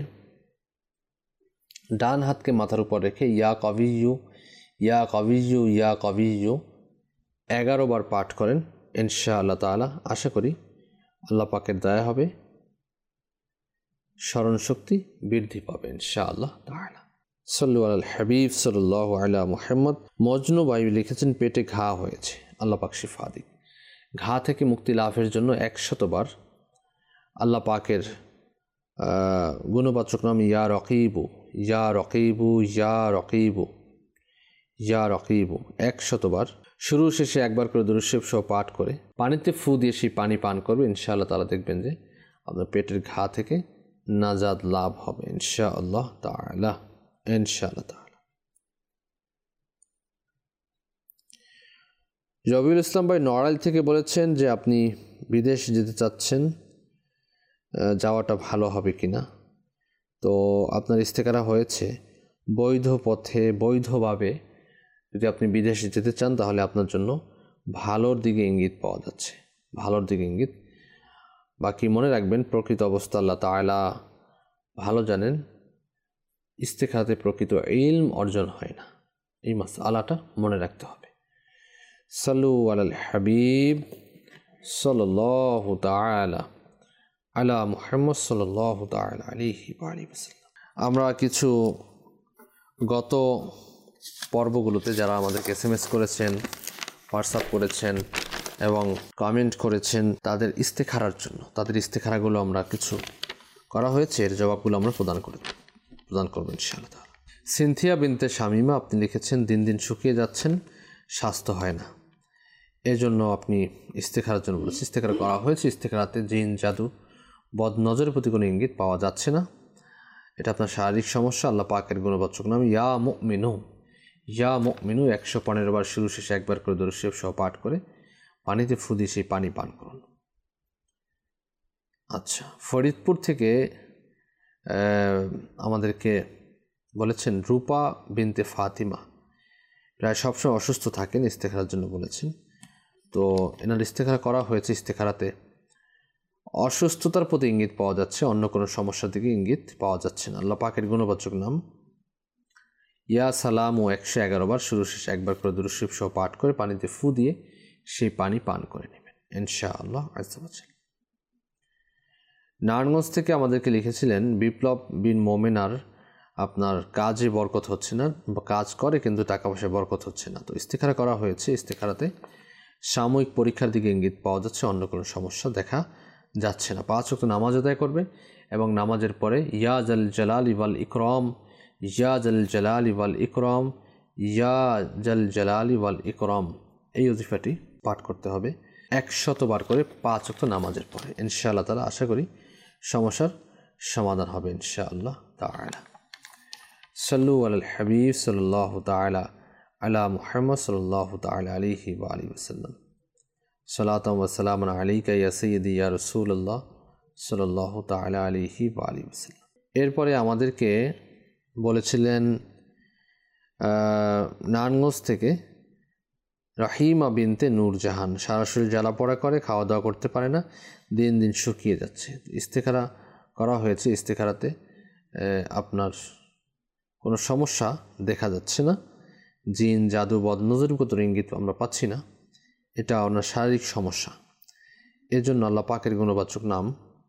ডান হাতকে মাথার উপর রেখে ইয়া কবিয়্যু ইয়া কবিয়্যু ইয়া কবিয়্যু 11 বার পাঠ করেন ইনশাআল্লাহ তাআলা। আশা করি আল্লাহ পাকের দয়া হবে, স্মরণ শক্তি বৃদ্ধি পাবে ইনশাআল্লাহ তাআলা। সাল্লু আলাল হাবিব সাল্লাল্লাহু আলা মুহাম্মদ। মজনু ভাই লিখেছেন পেটে ঘা হয়েছে, আল্লাহ পাক শিফা দিক। ঘা থেকে মুক্তি লাভের জন্য 100 বার আল্লাহ পাকের গুণবাচক নাম ইয়া রকিবু ইয়া রকিবু ইয়া রকিবু ইয়া রকিবু 100 বার শুরু শেষে একবার করে দরুদ শরীফ সহ পাঠ করে পানিতে ফু দিয়ে সেই পানি পান করবে। ইনশাআল্লাহ তাআলা দেখবেন যে আপনার পেটের ঘা থেকে নাজাত লাভ হবে ইনশাআল্লাহ তাআলা, ইনশাআল্লাহ তাআলা। রবিউল ইসলাম ভাই নড়াইল থেকে বলেছেন যে আপনি বিদেশ যেতে চাচ্ছেন, যাওয়াটা ভালো হবে কিনা। তো আপনার ইস্তেখারা হয়েছে বৈধ পথে, বৈধভাবে যদি আপনি বিদেশে যেতে চান তাহলে আপনার জন্য ভালোর দিকে ইঙ্গিত পাওয়া যাচ্ছে, ভালোর দিকে ইঙ্গিত। বাকি মনে রাখবেন প্রকৃত অবস্থা আল্লাহ তাআলা ভালো জানেন। ইস্তেখারাতে প্রকৃত ইলম অর্জন হয় না, এই মাসআলাটা মনে রাখতে হবে। সাল্লু আলাল হাবিব সাল্লাল্লাহু তাআলা আলা মুহাম্মদ সাল্লাল্লাহু তাআলা আলাইহি ওয়া আলিহি ওয়াসাল্লাম। আমরা কিছু গত পর্বগুলোতে যারা আমাদেরকে SMS করেছেন, হোয়াটসঅ্যাপ করেছেন এবং কমেন্ট করেছেন, তাদের ইস্তেখারার জন্য, তাদের ইস্তেখারাগুলো আমরা কিছু করা হয়েছে, এর জবাবগুলো আমরা প্রদান করব ইনশাআল্লাহ তাআলা। সিনথিয়া বিনতে শামিমা আপনি লিখেছেন দিন দিন শুকিয়ে যাচ্ছেন, স্বাস্থ্য হয় না, এজন্য আপনি ইস্তেখারার জন্য বলেছেন। ইস্তেখারা করা হয়েছে, ইস্তেখারাতে জিন জাদু বদ নজরের প্রতি কোনো ইঙ্গিত পাওয়া যাচ্ছে না এটা আপনার শারীরিক সমস্যা, আল্লাহ পাকের গুণবাচক নাম ইয়া মুমিনু। ইয়া মুমিনু 115 বার শুরু শেষে একবার করে দরুদ শরীফ সহ পাঠ করে পানিতে ফু দিয়ে সেই পানি পান করুন। আচ্ছা, ফরিদপুর থেকে আমাদেরকে বলেছেন রূপা বিনতে ফাতিমা, প্রায় সবসময় অসুস্থ থাকেন, ইস্তেখারার জন্য বলেছেন। তো এনার ইস্তেখারা করা হয়েছে, ইস্তেখারাতে অসুস্থতার প্রতি ইঙ্গিত পাওয়া যাচ্ছে, অন্য কোনো সমস্যার দিকে ইঙ্গিত পাওয়া যাচ্ছে না। আল্লাহ পাকের গুণবাচক নাম ইয়া সালাম ও 111 বার শুরু শেষে একবার করে দরুদ শরীফ সহ পাঠ করে পানিতে ফু দিয়ে সেই পানি পান করে নেবেন ইনশাআল্লাহ আজ্জা ওয়া জাল। নারায়ণগঞ্জ থেকে আমাদেরকে লিখেছিলেন বিপ্লব বিন মোমেনার, আপনার কাজে বরকত হচ্ছে না, কাজ করে কিন্তু টাকা পয়সায় বরকত হচ্ছে না। তো ইস্তেখারা করা হয়েছে, ইস্তেখারাতে সাময়িক পরীক্ষার দিকে ইঙ্গিত পাওয়া যাচ্ছে, অন্য কোনো সমস্যা দেখা যাচ্ছে না। 5 ওয়াক্ত নামাজ আদায় করবে এবং নামাজের পরে ইয়া জাল জালালি ওয়াল ইকরাম, ইয়া জাল জালালি ওয়াল ইকরাম, ইয়া জাল জালালি ওয়াল ইকরাম, এই ওজিফাটি পাঠ করতে হবে 100 বার করে 5 ওয়াক্ত নামাজের পরে। ইনশাআল্লাহ তাআলা আশা করি সমস্যার সমাধান হবে ইনশাআল্লাহ তাআলা। সাল্লু আলাল হাবিব সাল্লাল্লাহু তাআলা আলা মুহাম্মদ সাল্লাল্লাহু তাআলা আলাইহি ওয়া আলিহি ওয়াসাল্লাম। সালাতাম ওয়া সালামান আলাইকা ইয়া সাইয়্যিদি ইয়া রাসূলুল্লাহ সাল্লাল্লাহু তাআলা আলাইহি ওয়া আলিহি ওয়াসাল্লাম। এরপরে আমাদেরকে বলেছিলেন নারায়ণগঞ্জ থেকে রাহিমা বিনতে নূরজাহান, সারা শরীর জ্বালা পোড়া করে, খাওয়া দাওয়া করতে পারে না, দিন দিন শুকিয়ে যাচ্ছে। ইস্তেখারা করা হয়েছে, ইস্তেখারাতে আপনার কোনো সমস্যা দেখা যাচ্ছে না, জিন জাদু বদনজর কত ইঙ্গিত আমরা পাচ্ছি না, এটা আপনার শারীরিক সমস্যা। এর জন্য আল্লাহ পাকের গুণবাচক নাম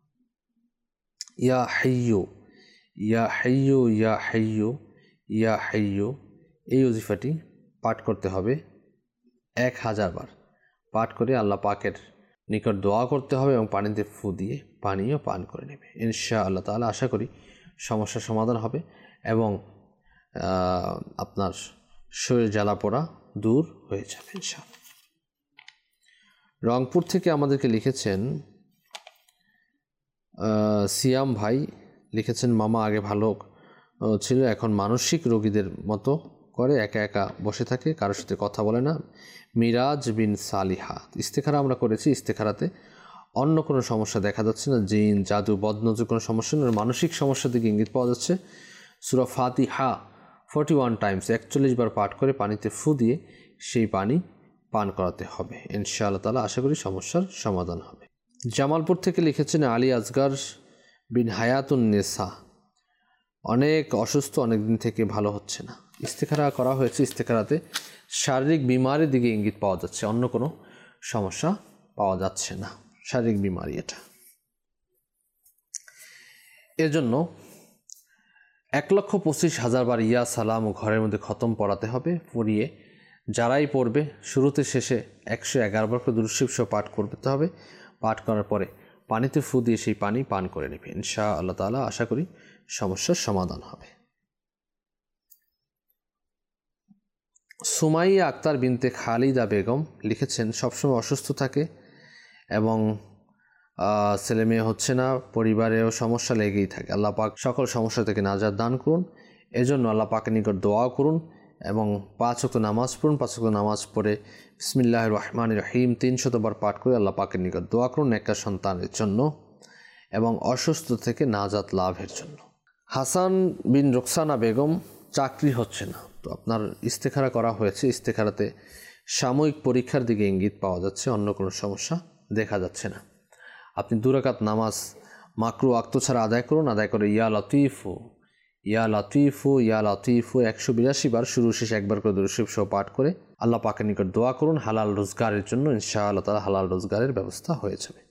ইয়া হাইয়্যু, ইয়া হাইয়্যু, ইয়া হাইয়্যু, ইয়া হাইয়্যু, এই ওজিফাটি পাঠ করতে হবে 1000 বার। পাঠ করে আল্লাহ পাকের নিকট দোয়া করতে হবে এবং পানিতে ফু দিয়ে পানিও পান করে নেবে ইনশাআল্লাহ তাআলা। আশা করি সমস্যার সমাধান হবে এবং আপনার শরীর জ্বালা পোড়া দূর হয়ে যাবে ইনশাআল্লাহ। রংপুর থেকে আমাদেরকে লিখেছেন সিয়াম ভাই, লিখেছেন মামা আগে ভালো ছিল, এখন মানসিক রোগীদের মতো করে একা একা বসে থাকে, কারোর সাথে কথা বলে না। মিরাজ বিন সালিহা, ইস্তেখারা আমরা করেছি, ইস্তেখারাতে অন্য কোনো সমস্যা দেখা যাচ্ছে না, জিন জাদু বদনজর কোনো সমস্যা নেই, মানসিক সমস্যার দিকে ইঙ্গিত পাওয়া যাচ্ছে। সূরা ফাতিহা 41 টাইমস 41 বার পাঠ করে পানিতে ফু দিয়ে সেই পানি পান করাতে হবে ইনশাআল্লাহ তাআলা। আশা করি সমস্যার সমাধান হবে। জামালপুর থেকে লিখেছেন আলী আসগার বিন হায়াতুন নেসা, অনেক অসুস্থ, অনেক দিন থেকে ভালো হচ্ছে না। ইস্তেখারা করা হয়েছে, ইস্তেখারাতে শারীরিক বিমারির দিকে ইঙ্গিত পাওয়া যাচ্ছে, অন্য কোনো সমস্যা পাওয়া যাচ্ছে না, শারীরিক বিমারি এটা। এর জন্য 1,25,000 বার ইয়া সালাম ঘরের মধ্যে খতম পড়াতে হবে, পড়িয়ে যারাই পড়বে শুরুতে শেষে 111 বার করে দরুদ শরীফ সহ পাঠ করতে হবে। পাঠ করার পরে পানিতে ফু দিয়ে সেই পানি পান করে নেবে ইনশাআল্লাহ তাআলা। আশা করি সমস্যার সমাধান হবে। সুমাইয়া আক্তার বিনতে খালিদা বেগম লিখেছেন সবসময় অসুস্থ থাকে এবং ছেলে মেয়ে হচ্ছে না, পরিবারেও সমস্যা লেগেই থাকে। আল্লাহ পাক সকল সমস্যা থেকে নাজাত দান করুন, এজন্য আল্লাহ পাকের নিকট দোয়া করুন এবং 5 ওয়াক্ত নামাজ পড়ুন। 5 ওয়াক্ত নামাজ পড়ে বিসমিল্লাহির রহমানির রহিম 300 বার পাঠ করে আল্লাহ পাকের নিকট দোয়া করুন নেককার সন্তানের জন্য এবং অসুস্থ থেকে নাজাত লাভের জন্য। হাসান বিন রুকসানা বেগম, চাকরি হচ্ছে না, তো আপনার ইস্তেখারা করা হয়েছে, ইস্তেখারাতে সাময়িক পরীক্ষার দিকে ইঙ্গিত পাওয়া যাচ্ছে, অন্য কোনো সমস্যা দেখা যাচ্ছে না। আপনি 2 রাকাত নামাজ মাকরু ওয়াক্ত ছাড়া আদায় করুন, আদায় করে ইয়া লতিফু, ইয়া লতিফু, ইয়া লতিফু 182 বার শুরু শেষে একবার করে দরুদ শরীফ সহ পাঠ করে আল্লাহ পাকের নিকট দোয়া করুন হালাল রোজগারের জন্য, ইনশাআল্লাহ তাআলা হালাল রোজগারের ব্যবস্থা হয়ে যাবে।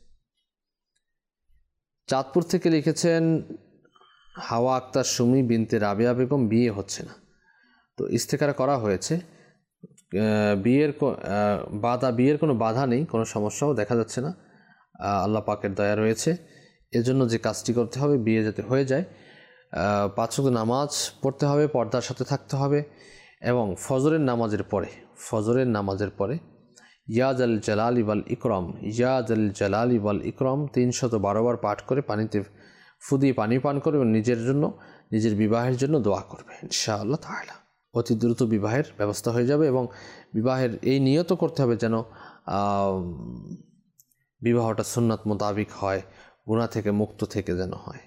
চাঁদপুর থেকে লিখেছেন হাওয়া আক্তার সুমি বিনতে রাবিয়া বেগম, বিয়ে হচ্ছে না, তো ইস্তেখারা করা হয়েছে, বিয়ের কোনো বাধা নেই, কোনো সমস্যাও দেখা যাচ্ছে না, আল্লাহ পাকের দয়া রয়েছে। এজন্য যে কাজটি করতে হবে, বিয়ে যাতে হয়ে যায়, 5 ওয়াক্ত নামাজ পড়তে হবে, পর্দার সাথে থাকতে হবে এবং ফজরের নামাজের পরে ইয়া জাল জালালি ওয়াল ইকরাম, ইয়া জাল জালালি ওয়াল ইকরাম 312 বার পাঠ করে পানিতে ফু দিয়ে পানি পান করবে এবং নিজের জন্য, নিজের বিবাহের জন্য দোয়া করবে। ইনশাআল্লাহ তাআলা অতি দ্রুত বিবাহের ব্যবস্থা হয়ে যাবে এবং বিবাহের এই নিয়ত করতে হবে যেন বিবাহটা সুন্নাত মোতাবিক হয়, গুনাহ থেকে মুক্ত থেকে যেন হয়।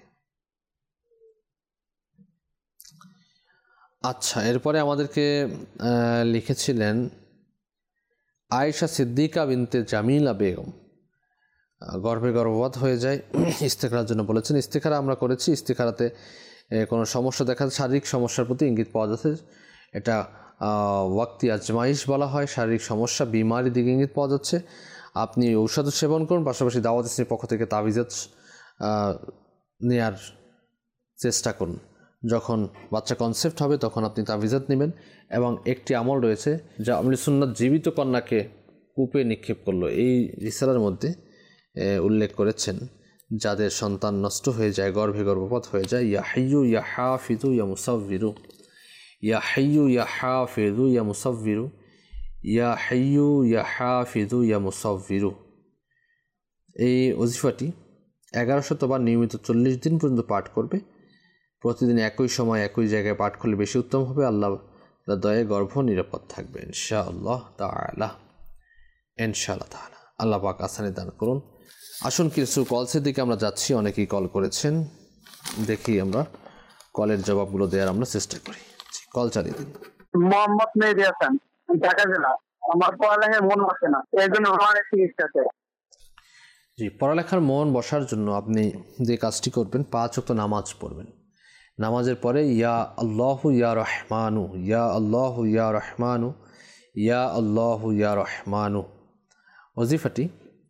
আচ্ছা, এরপরে আমাদেরকে লিখেছিলেন আয়েশা সিদ্দিকা বিনতে জামিলা বেগম, গর্ভে গর্ভপাত হয়ে যায়, ইস্তেখারার জন্য বলেছেন। ইস্তেখারা আমরা করেছি। ইস্তেখারাতে কোনো সমস্যা দেখা যাচ্ছে, শারীরিক সমস্যার প্রতি ইঙ্গিত পাওয়া যাচ্ছে। এটা ওয়াক্তি আজমাইশ বলা হয়, শারীরিক সমস্যা বিমারির দিকে ইঙ্গিত পাওয়া যাচ্ছে। আপনি ঔষধ সেবন করুন, পাশাপাশি দাওয়াত ইসলামের পক্ষ থেকে তাবিজাত নেয়ার চেষ্টা করুন। যখন বাচ্চা কনসেপ্ট হবে তখন আপনি তাবিজাত নেবেন। এবং একটি আমল রয়েছে যা আমলি সুন্নাত জীবিত কন্যাকে কূপে নিক্ষেপ করলো, এই রিসালার মধ্যে উল্লেখ করেছেন যাদের সন্তান নষ্ট হয়ে যায়, গর্ভে গর্ভপাত হয়ে যায়, ইয়া হাইয়ু ইয়া হাফিজু ইয়া মুসাవ్বিরু, ইয়া হাইয়ু ইয়া হাফিজু ইয়া মুসাవ్বিরু, ইয়া হাইয়ু ইয়া হাফিজু ইয়া মুসাవ్বিরু। এই ওজিফাটি 1100 বার নিয়মিত 40 দিন পর্যন্ত পাঠ করবে। প্রতিদিন একই সময় একই জায়গায় পাঠ করলে বেশি উত্তম হবে। আল্লাহ দয়ে গর্ভ নিরাপদ থাকবে ইনশাআল্লাহ তাআলা। ইনশাআল্লাহ তাআলা আল্লাহ পাক আসানি দান করুন। আসুন কিছু কলসের দিকে আমরা যাচ্ছি, অনেকেই কল করেছেন, দেখি আমরা কলের জবাবগুলো দেওয়ার আমরা চেষ্টা করি। কল চালিয়ে দিন। মোহাম্মদ মেহেদী হাসান, ঢাকা জেলা। আমার পড়ালেখায় মন বসে না, এর জন্য আমার চিকিৎসা চাই। জি, পড়ালেখার মন বসার জন্য আপনি যে কাজটি করবেন, 5 ওয়াক্ত নামাজ পড়বেন। নামাজের পরে ইয়া আল্লাহু ইয়া রহমানু, ইয়া আল্লাহু ইয়া রহমানু, ইয়া আল্লাহু ইয়া রহমানু ওজিফাটি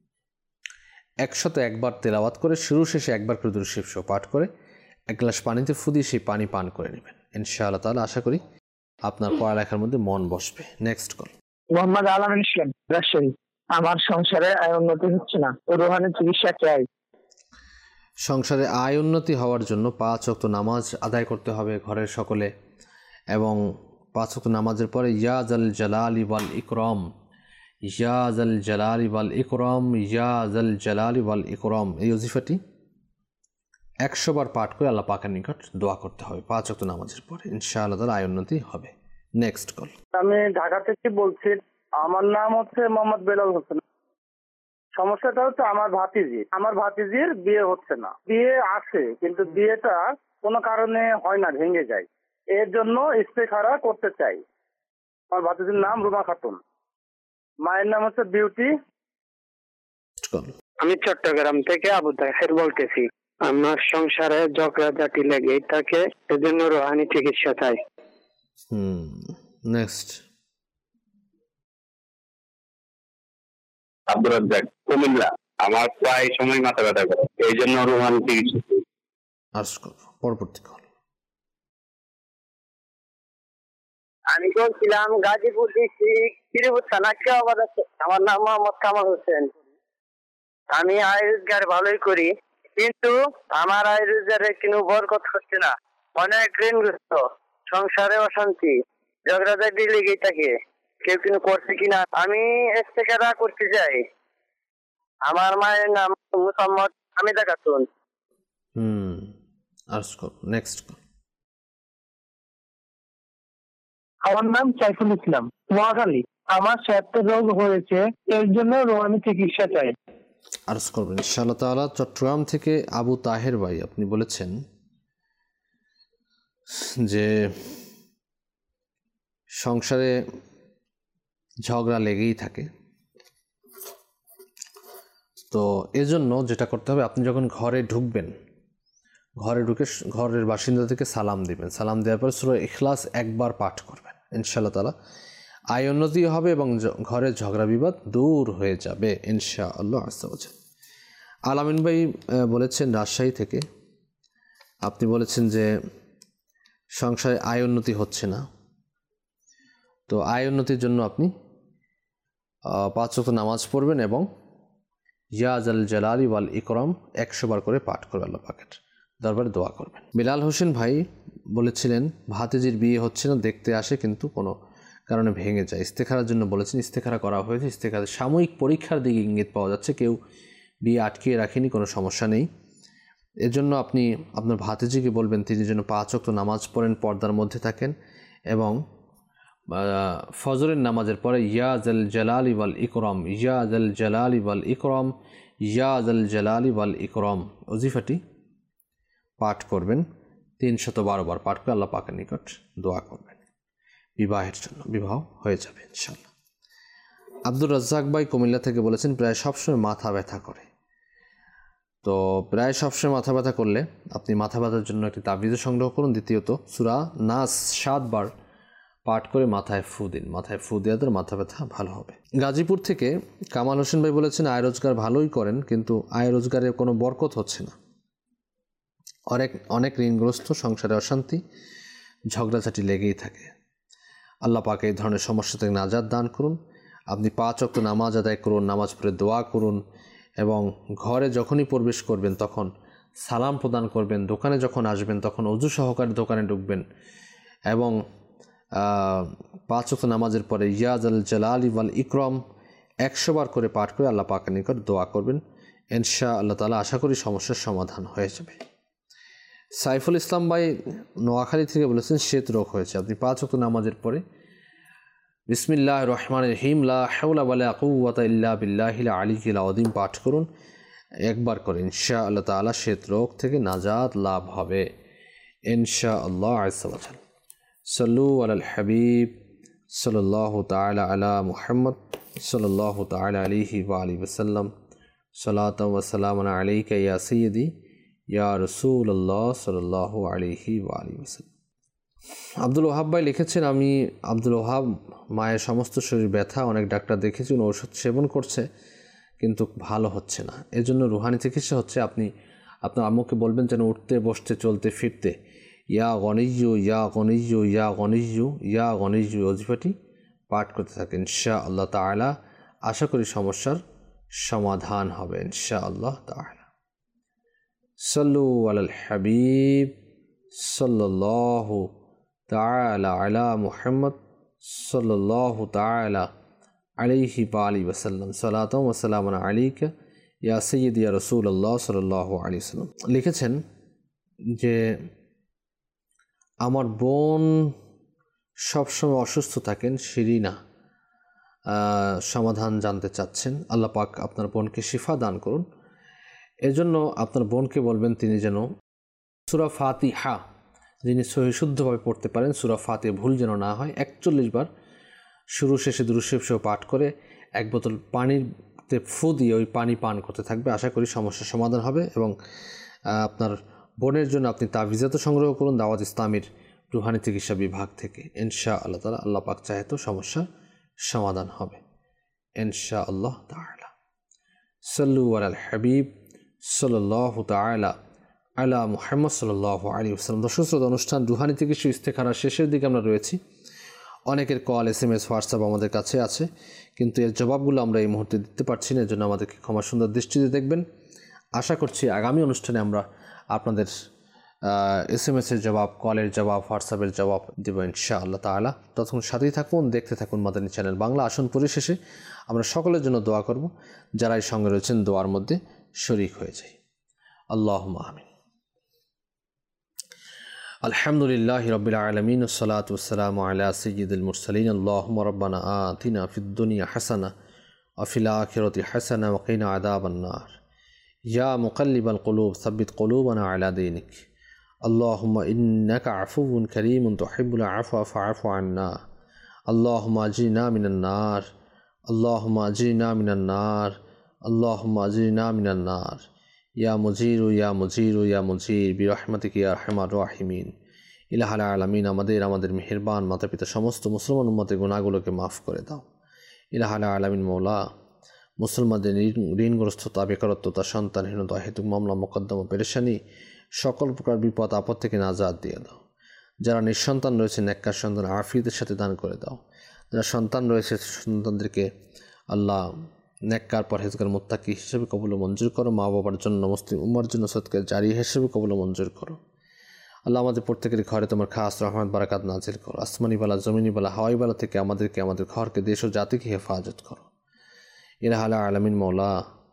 101 বার তেলাওয়াত করে শুরু শেষে একবার করে দুরূদ শরীফ পাঠ করে 1 গ্লাস পানিতে ফু দিয়ে সেই পানি পান করে নেবেন। ইনশাআল্লাহ তাআলা আশা করি আপনার পড়ালেখার মধ্যে মন বসবে। Next call. মোহাম্মদ আলামিন ইসলাম, রাজশাহী। আমার সংসারে আয় উন্নতি হচ্ছে না, রুহানি চিকিৎসা চাই। সংসারে আয় উন্নতি হওয়ার জন্য 5 ওয়াক্ত নামাজ আদায় করতে হবে ঘরের সকলে, এবং 5 ওয়াক্ত নামাজের পরে ইয়া জাল জালালি ওয়াল ইকরাম, ইয়া জাল জালালি ওয়াল ইকরাম, ইয়া জাল জালালি ওয়াল ইকরাম এই ওজিফাটি 100 বার পাঠ করে আল্লাহ পাকের নিকট দোয়া করতে হবে 5 ওয়াক্ত নামাজের পরে। ইনশাআল্লাহ তাআলা আয় উন্নতি হবে। Next call. আমি ঢাকা থেকে বলছি, আমার নাম হচ্ছে মোহাম্মদ বেলাল হোসেন। সমস্যাটা হচ্ছে আমার ভাতিজির বিয়ে হচ্ছে না, বিয়ে আছে কিন্তু বিয়েটা কোনো কারণে হয় না, ভেঙে যায়। এর জন্য ইস্তেখারা করতে চাই। আমার ভাতিজির নাম রুমা খাতুন, মায়ের নাম হচ্ছে বিউটি। আমি চট্টগ্রাম থেকে আবু তাহের বলতেছি। আমার সংসারে ঝগড়াঝাটি লেগেই থাকে, এজন্য রুহানি চিকিৎসা চাই। নেক্সট। আব্দুর রাজ্জাক, কুমিল্লা। আমার প্রায় সময় মাথা ব্যথা করে, এই জন্য রুহানি চিকিৎসা। পরবর্তী কল। আমি বলছিলাম গাজীপুর ডিস্ট্রিক্ট শ্রীপুর থানা কেওয়াবাদ আছে। আমার নাম মোহাম্মদ কামাল হোসেন। আমি আয় রোজগার ভালোই করি, কিন্তু আমার আয় রোজগারে কোনো বরকত হচ্ছে না। অনেক ঋণগ্রস্ত, সংসারে অশান্তি, ঝগড়াঝাটি লেগেই থাকে, কেউ কোনো করছে কিনা। আমি ইস্তেখারা করতে চাই। আমার মায়ের নাম মোহাম্মদ হামিদা খাতুন। Next call. আমার নাম সাইফুল ইসলাম, নোয়াখালী। আমার স্বাস্থ্য রোগ হয়েছে, এর জন্য রোহানি চিকিৎসা চাই। আরজ করবেন ইনশাআল্লাহ তাআলা। চট্টগ্রাম থেকে আবু তাহের ভাই, আপনি বলেছেন যে সংসারে ঝগড়া লেগেই থাকে, তো এজন্য যেটা করতে হবে, আপনি যখন ঘরে ঢুকবেন, ঘরে ঢুকে ঘরের বাসিন্দাদেরকে সালাম দিবেন। সালাম দেওয়ার পর সূরা ইখলাস একবার পাঠ করবেন। ইনশাআল্লাহ তাআলা আয় উন্নতি হবে এবং ঘরের ঝগড়া বিবাদ দূর হয়ে যাবে ইনশাআল্লাহ আযজা ওয়া জাল। আলামিন ভাই বলেছেন রাজশাহী থেকে, আপনি বলেছেন যে সংসারে আয় উন্নতি হচ্ছে না, তো আয় উন্নতির জন্য আপনি 5 ওয়াক্ত নামাজ পড়বেন এবং ইয়া জাল জালালি ওয়াল ইকরাম 100 বার করে পাঠ করবেন, আল্লাহ পাকের দরবারে দোয়া করবেন। বিলাল হোসেন ভাই বলেছিলেন ভাতিজির বিয়ে হচ্ছে না, দেখতে আসে কিন্তু কোনো কারণে ভেঙে যায়। ইস্তেখারার জন্য বলেছেন, ইস্তেখারা করা হয়েছে। ইস্তেখারা সাময়িক পরীক্ষার দিকে ইঙ্গিত পাওয়া যাচ্ছে, কেউ বিয়ে আটকিয়ে রাখেনি, কোনো সমস্যা নেই। এজন্য আপনি আপনার ভাতিজিকে বলবেন তিনি যেন 5 ওয়াক্ত নামাজ পড়েন, পর্দার মধ্যে থাকেন এবং ফজরের নামাজের পরে ইয়া জাল জালালি ওয়াল ইকরাম, ইয়া জাল জালালি ওয়াল ইকরাম, ইয়া জাল জালালি ওয়াল ইকরাম ওজিফাটি পাঠ করবেন। 312 বার পাঠ করে আল্লাহ পাকের নিকট দোয়া করবেন বিবাহের জন্য, বিবাহ হয়ে যাবে ইনশাআল্লাহ। আব্দুর রাজ্জাক ভাই কুমিল্লা থেকে বলেছেন প্রায় সবসময় মাথা ব্যথা করে। তো প্রায় সবসময় মাথা ব্যথা করলে আপনি মাথা ব্যথার জন্য একটি তাবিজ সংগ্রহ করুন। দ্বিতীয়ত সূরা নাস 7 বার পাঠ করে মাথায় ফু দিন, মাথায় ফু দেওয়া দ্বারা মাথা ব্যথা ভালো হবে। গাজীপুর থেকে কামাল হোসেন ভাই বলেছেন আয় রোজগার ভালোই করেন কিন্তু আয় রোজগারে কোনো বরকত হচ্ছে না, অনেক ঋণগ্রস্ত, সংসারে অশান্তি ঝগড়াঝাটি লেগেই থাকে। আল্লাহ পাক এই ধরনের সমস্যা থেকে নাজাত দান করুন। আপনি 5 ওয়াক্ত নামাজ আদায় করুন, নামাজ পড়ে দোয়া করুন এবং ঘরে যখনই প্রবেশ করবেন তখন সালাম প্রদান করবেন। দোকানে যখন আসবেন তখন অজু সহকারে দোকানে ঢুকবেন এবং 5 ওয়াক্ত নামাজের পরে ইয়া জাল জালালি ওয়াল ইকরাম 100 বার করে পাঠ করে আল্লাহ পাকের নিকট দোয়া করবেন। ইনশাআল্লাহ তাআলা আশা করি সমস্যার সমাধান হয়ে যাবে। সাইফুল ইসলাম ভাই নোয়াখালী থেকে বলেছেন শীত রোগ হয়েছে। আপনি 5 ওয়াক্ত নামাজের পরে বিসমিল্লাহির রহমানির রহিম লা হাওলা ওয়ালা কুওয়াতা ইল্লা বিল্লাহিল আলিয়্যিল আযীম পাঠ করুন 1 বার করে। ইনশাআল্লাহ তাআলা শীত রোগ থেকে নাজাত লাভ হবে ইনশাআল্লাহ আযজা ওয়া জাল। সাল্লু আলাল হাবিব সাল্লাল্লাহু তাআলা আলা মুহাম্মদ সাল্লাল্লাহু তাআলা আলাইহি ওয়া আলিহি ওয়াসাল্লাম। সালাতু ওয়া সালামুন আলাইকা ইয়া সাইয়্যিদি ইয়া রাসূলুল্লাহ সাল্লাল্লাহু আলাইহি ওয়া আলিহি ওয়াসাল্লাম। আব্দুল ওহাব ভাই লিখেছেন আমি আব্দুল ওহাব, মায়ের সমস্ত শরীর ব্যথা, অনেক ডাক্তার দেখেছি, ওষুধ সেবন করছে কিন্তু ভালো হচ্ছে না, এজন্য রুহানি চিকিৎসা হচ্ছে। আপনি আপনার আম্মুকে বলবেন যেন উঠতে বসতে চলতে ফিরতে ইয়া গনিয়্যু ইয়া গনিয়্যু ইয়া গনিয়্যু ইয়া গনিয়্যু ওজিফাটি পাঠ করতে থাকেন। ইনশাআল্লাহ তাআলা আশা করি সমস্যার সমাধান হবে ইনশাআল্লাহ তাআলা। সাল্লু আলাল হাবিব সাল্লাল্লাহু তাআলা আলা মুহাম্মদ সাল্লাল্লাহু তাআলা আলাইহি ওয়া আলিহি ওয়াসাল্লাম। সালাতু ওয়া সালামুন আলাইকা ইয়া সাইয়্যিদি ইয়া রাসূলুল্লাহ সাল্লাল্লাহু আলাইহি ওয়াসাল্লাম। লিখেছেন যে আমার বোন সবসময় অসুস্থ থাকেন, শিরিনা সমাধান জানতে চাচ্ছেন। আল্লাহ পাক আপনার বোনকে শিফা দান করুন। এজন্য আপনার বোনকে বলবেন তিনি যেন সূরা ফাতিহা যিনি সহিশুদ্ধভাবে পড়তে পারেন, সূরা ফাতিহা ভুল যেন না হয়, 41 বার শুরু শেষে দুরূদ শরীফ সহ পাঠ করে 1 বোতল পানিতে ফু দিয়ে ওই পানি পান করতে থাকবে। আশা করি সমস্যার সমাধান হবে। এবং আপনার বোনের জন্য আপনি তাবিজাত সংগ্রহ করুন দাওয়াত ইসলামীর রুহানি চিকিৎসা বিভাগ থেকে। ইনশাআল্লাহ তাআলা আল্লাহ পাক চাহে তো সমস্যার সমাধান হবে ইনশাআল্লাহ তাআলা। সাল্লু আলাল হাবিব সাল্লাল্লাহু তাআলা আলা মুহাম্মদ সাল্লাল্লাহু আলাইহি ওয়াসাল্লাম। দর্শক শ্রোতা, অনুষ্ঠান রুহানি চিকিৎসা ইস্তেখারা শেষের দিকে আমরা রয়েছি। অনেকের কল, SMS, হোয়াটসঅ্যাপ আমাদের কাছে আছে কিন্তু এর জবাবগুলো আমরা এই মুহূর্তে দিতে পারছি না, এর জন্য আমাদেরকে ক্ষমা সুন্দর দৃষ্টিতে দেখবেন। আশা করছি আগামী অনুষ্ঠানে আমরা আপনাদের SMS-এর জবাব, কলের জবাব, হোয়াটসঅ্যাপের জবাব দেব ইনশাআল্লাহ তাআলা। ততক্ষণ সাথেই থাকুন, দেখতে থাকুন মাদানী চ্যানেল বাংলা। আসন পরিশেষে আমরা সকলের জন্য দোয়া করব, যারা এই সঙ্গে রয়েছেন দোয়ার মধ্যে শরীক হয়ে যাই। আল্লাহুম্মা আমিন। আলহামদুলিল্লাহি রাব্বিল আলামিন ওয়াসসালাতু ওয়াসসালামু আলা সাইয়্যিদিল মুরসালিন। আল্লাহুম্মা রাব্বানা আতিনা ফিদ দুনিয়া হাসানা ওয়া ফিল আখিরাতি হাসানা ওয়া কিনা আযাবান নার। ইয়া মুকাল্লিবাল কুলুব সাব্বিত কুলুবানা আলা দীনিক। আল্লাহুম্মা ইন্নাকা আফুউন কারীমুন তুহিব্বুল আফওয়া ফা'ফু আন্না। আল্লাহুম্মা আজিরনা মিনান নার। আল্লাহুম্মা আজিরনা মিনান নার। আল্লাহুম্মা আজিরনা মিনান নার। ইয়া মুজিরু ইয়া মুজিরু ইয়া মুজির বিরহমাতিকা ইয়া আরহামার রাহিমিন। ইলাহাল আলামিন, আমাদের মেহেরবান মাতা পিতা সমস্ত মুসলমান উম্মতের গুনাহগুলোকে মাফ করে দাও। ইলাহাল আলামিন মওলা, মুসলমানদের ঋণগ্রস্ততা, বেকারত্বতা, সন্তানহীনতা, হেতুক মামলা মোকদ্দমা, পেরেশানি, সকল প্রকার বিপদ আপদ থেকে নাজাত দিয়ে দাও। যারা নিঃসন্তান রয়েছে নেককার সন্তান আফিয়তের সাথে দান করে দাও। যারা সন্তান রয়েছে সন্তানদেরকে আল্লাহ নেককার পরহেজগার মুত্তাকি হিসেবে কবুল মঞ্জুর করো। মা বাবার জন্য, মুসলিম উম্মার জন্য সদকা জারিয়া হিসেবে কবুল মঞ্জুর করো। আল্লাহ আমাদের প্রত্যেকের ঘরে তোমার খাস রহমত বারাকাত নাজিল করো। আসমানি বালা, জমিনি বালা, হাওয়াই বালা থেকে আমাদের ঘরকে, দেশ ও জাতিকে হেফাজত করো। ইলাহাল আলামিন মওলা,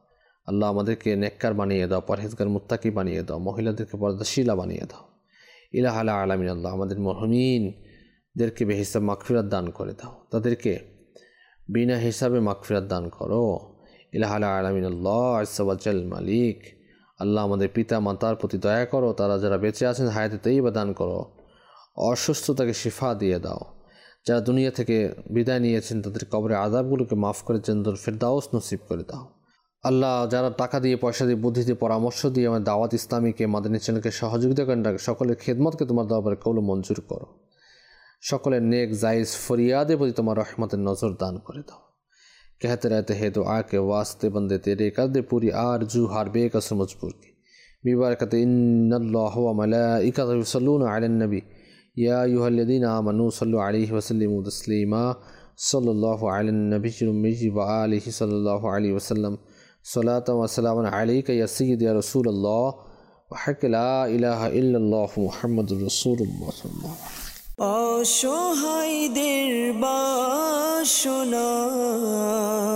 আল্লাহ আমাদেরকে নেককার বানিয়ে দাও, পরহেজগার মুত্তাকি বানিয়ে দাও, মহিলাদেরকে পর্দাশীলা বানিয়ে দাও। ইলাহা আলামিন আল্লাহ আমাদের মরহুমিনদেরকে বেহিসাব মাগফিরাত দান করে দাও, তাদেরকে বিনা হিসাবে মাগফিরাত দান করো। ইলাহা আলামিন আল্লাহ আজ্জা ওয়া জাল মালিক আল্লাহ আমাদের পিতা মাতার প্রতি দয়া করো, তারা যারা বেঁচে আছেন হায়াতে তাইয়্যিবা দান করো, অসুস্থতাকে শিফা দিয়ে দাও। যারা দুনিয়া থেকে বিদায় নিয়েছেন তাদের কবরে আযাবগুলোকে মাফ করে জান্নাতুল ফিরদাউস নসিব করে দাও। আল্লাহ যারা টাকা দিয়ে, পয়সা দিয়ে, বুদ্ধি দিয়ে, পরামর্শ দিয়ে আমার দাওয়াত ইসলামীকে, মাদানী চ্যানেলকে সহযোগিতা করেন, সকলের খেদমতকে তোমার দরবারে কবুল মঞ্জুর করো। সকলের নেক জায়েজ ফরিয়াদের প্রতি তোমার রহমতের নজর দান করে দাও। कहते रहते हैं दुआ के वास्ते बंदे तेरे कर दे पूरी आरजू हर बेकसर मजबूर की बिबरकत इन्नल्लाह व मलाइकतहु युसल्लूना अलन नबी या अय्युहल्लज़ीना आमनू सल्लु अलैहि व सल्लिमू तस्लीमा सल्लल्लाहु अलन नबिय्यिल उम्मी व आलिहि सल्लल्लाहु अलैहि वसल्लम सलातन व सलामन अलैका या सय्यिदी या रसूलल्लाह व हक ला इलाहा इल्लल्लाहु मुहम्मदुर रसूलुल्लाह सल्लल्लाहु अलैहि অসহায়দের বাসনা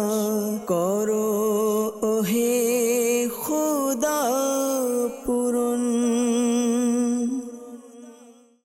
করো ওহে খোদা পূরণ।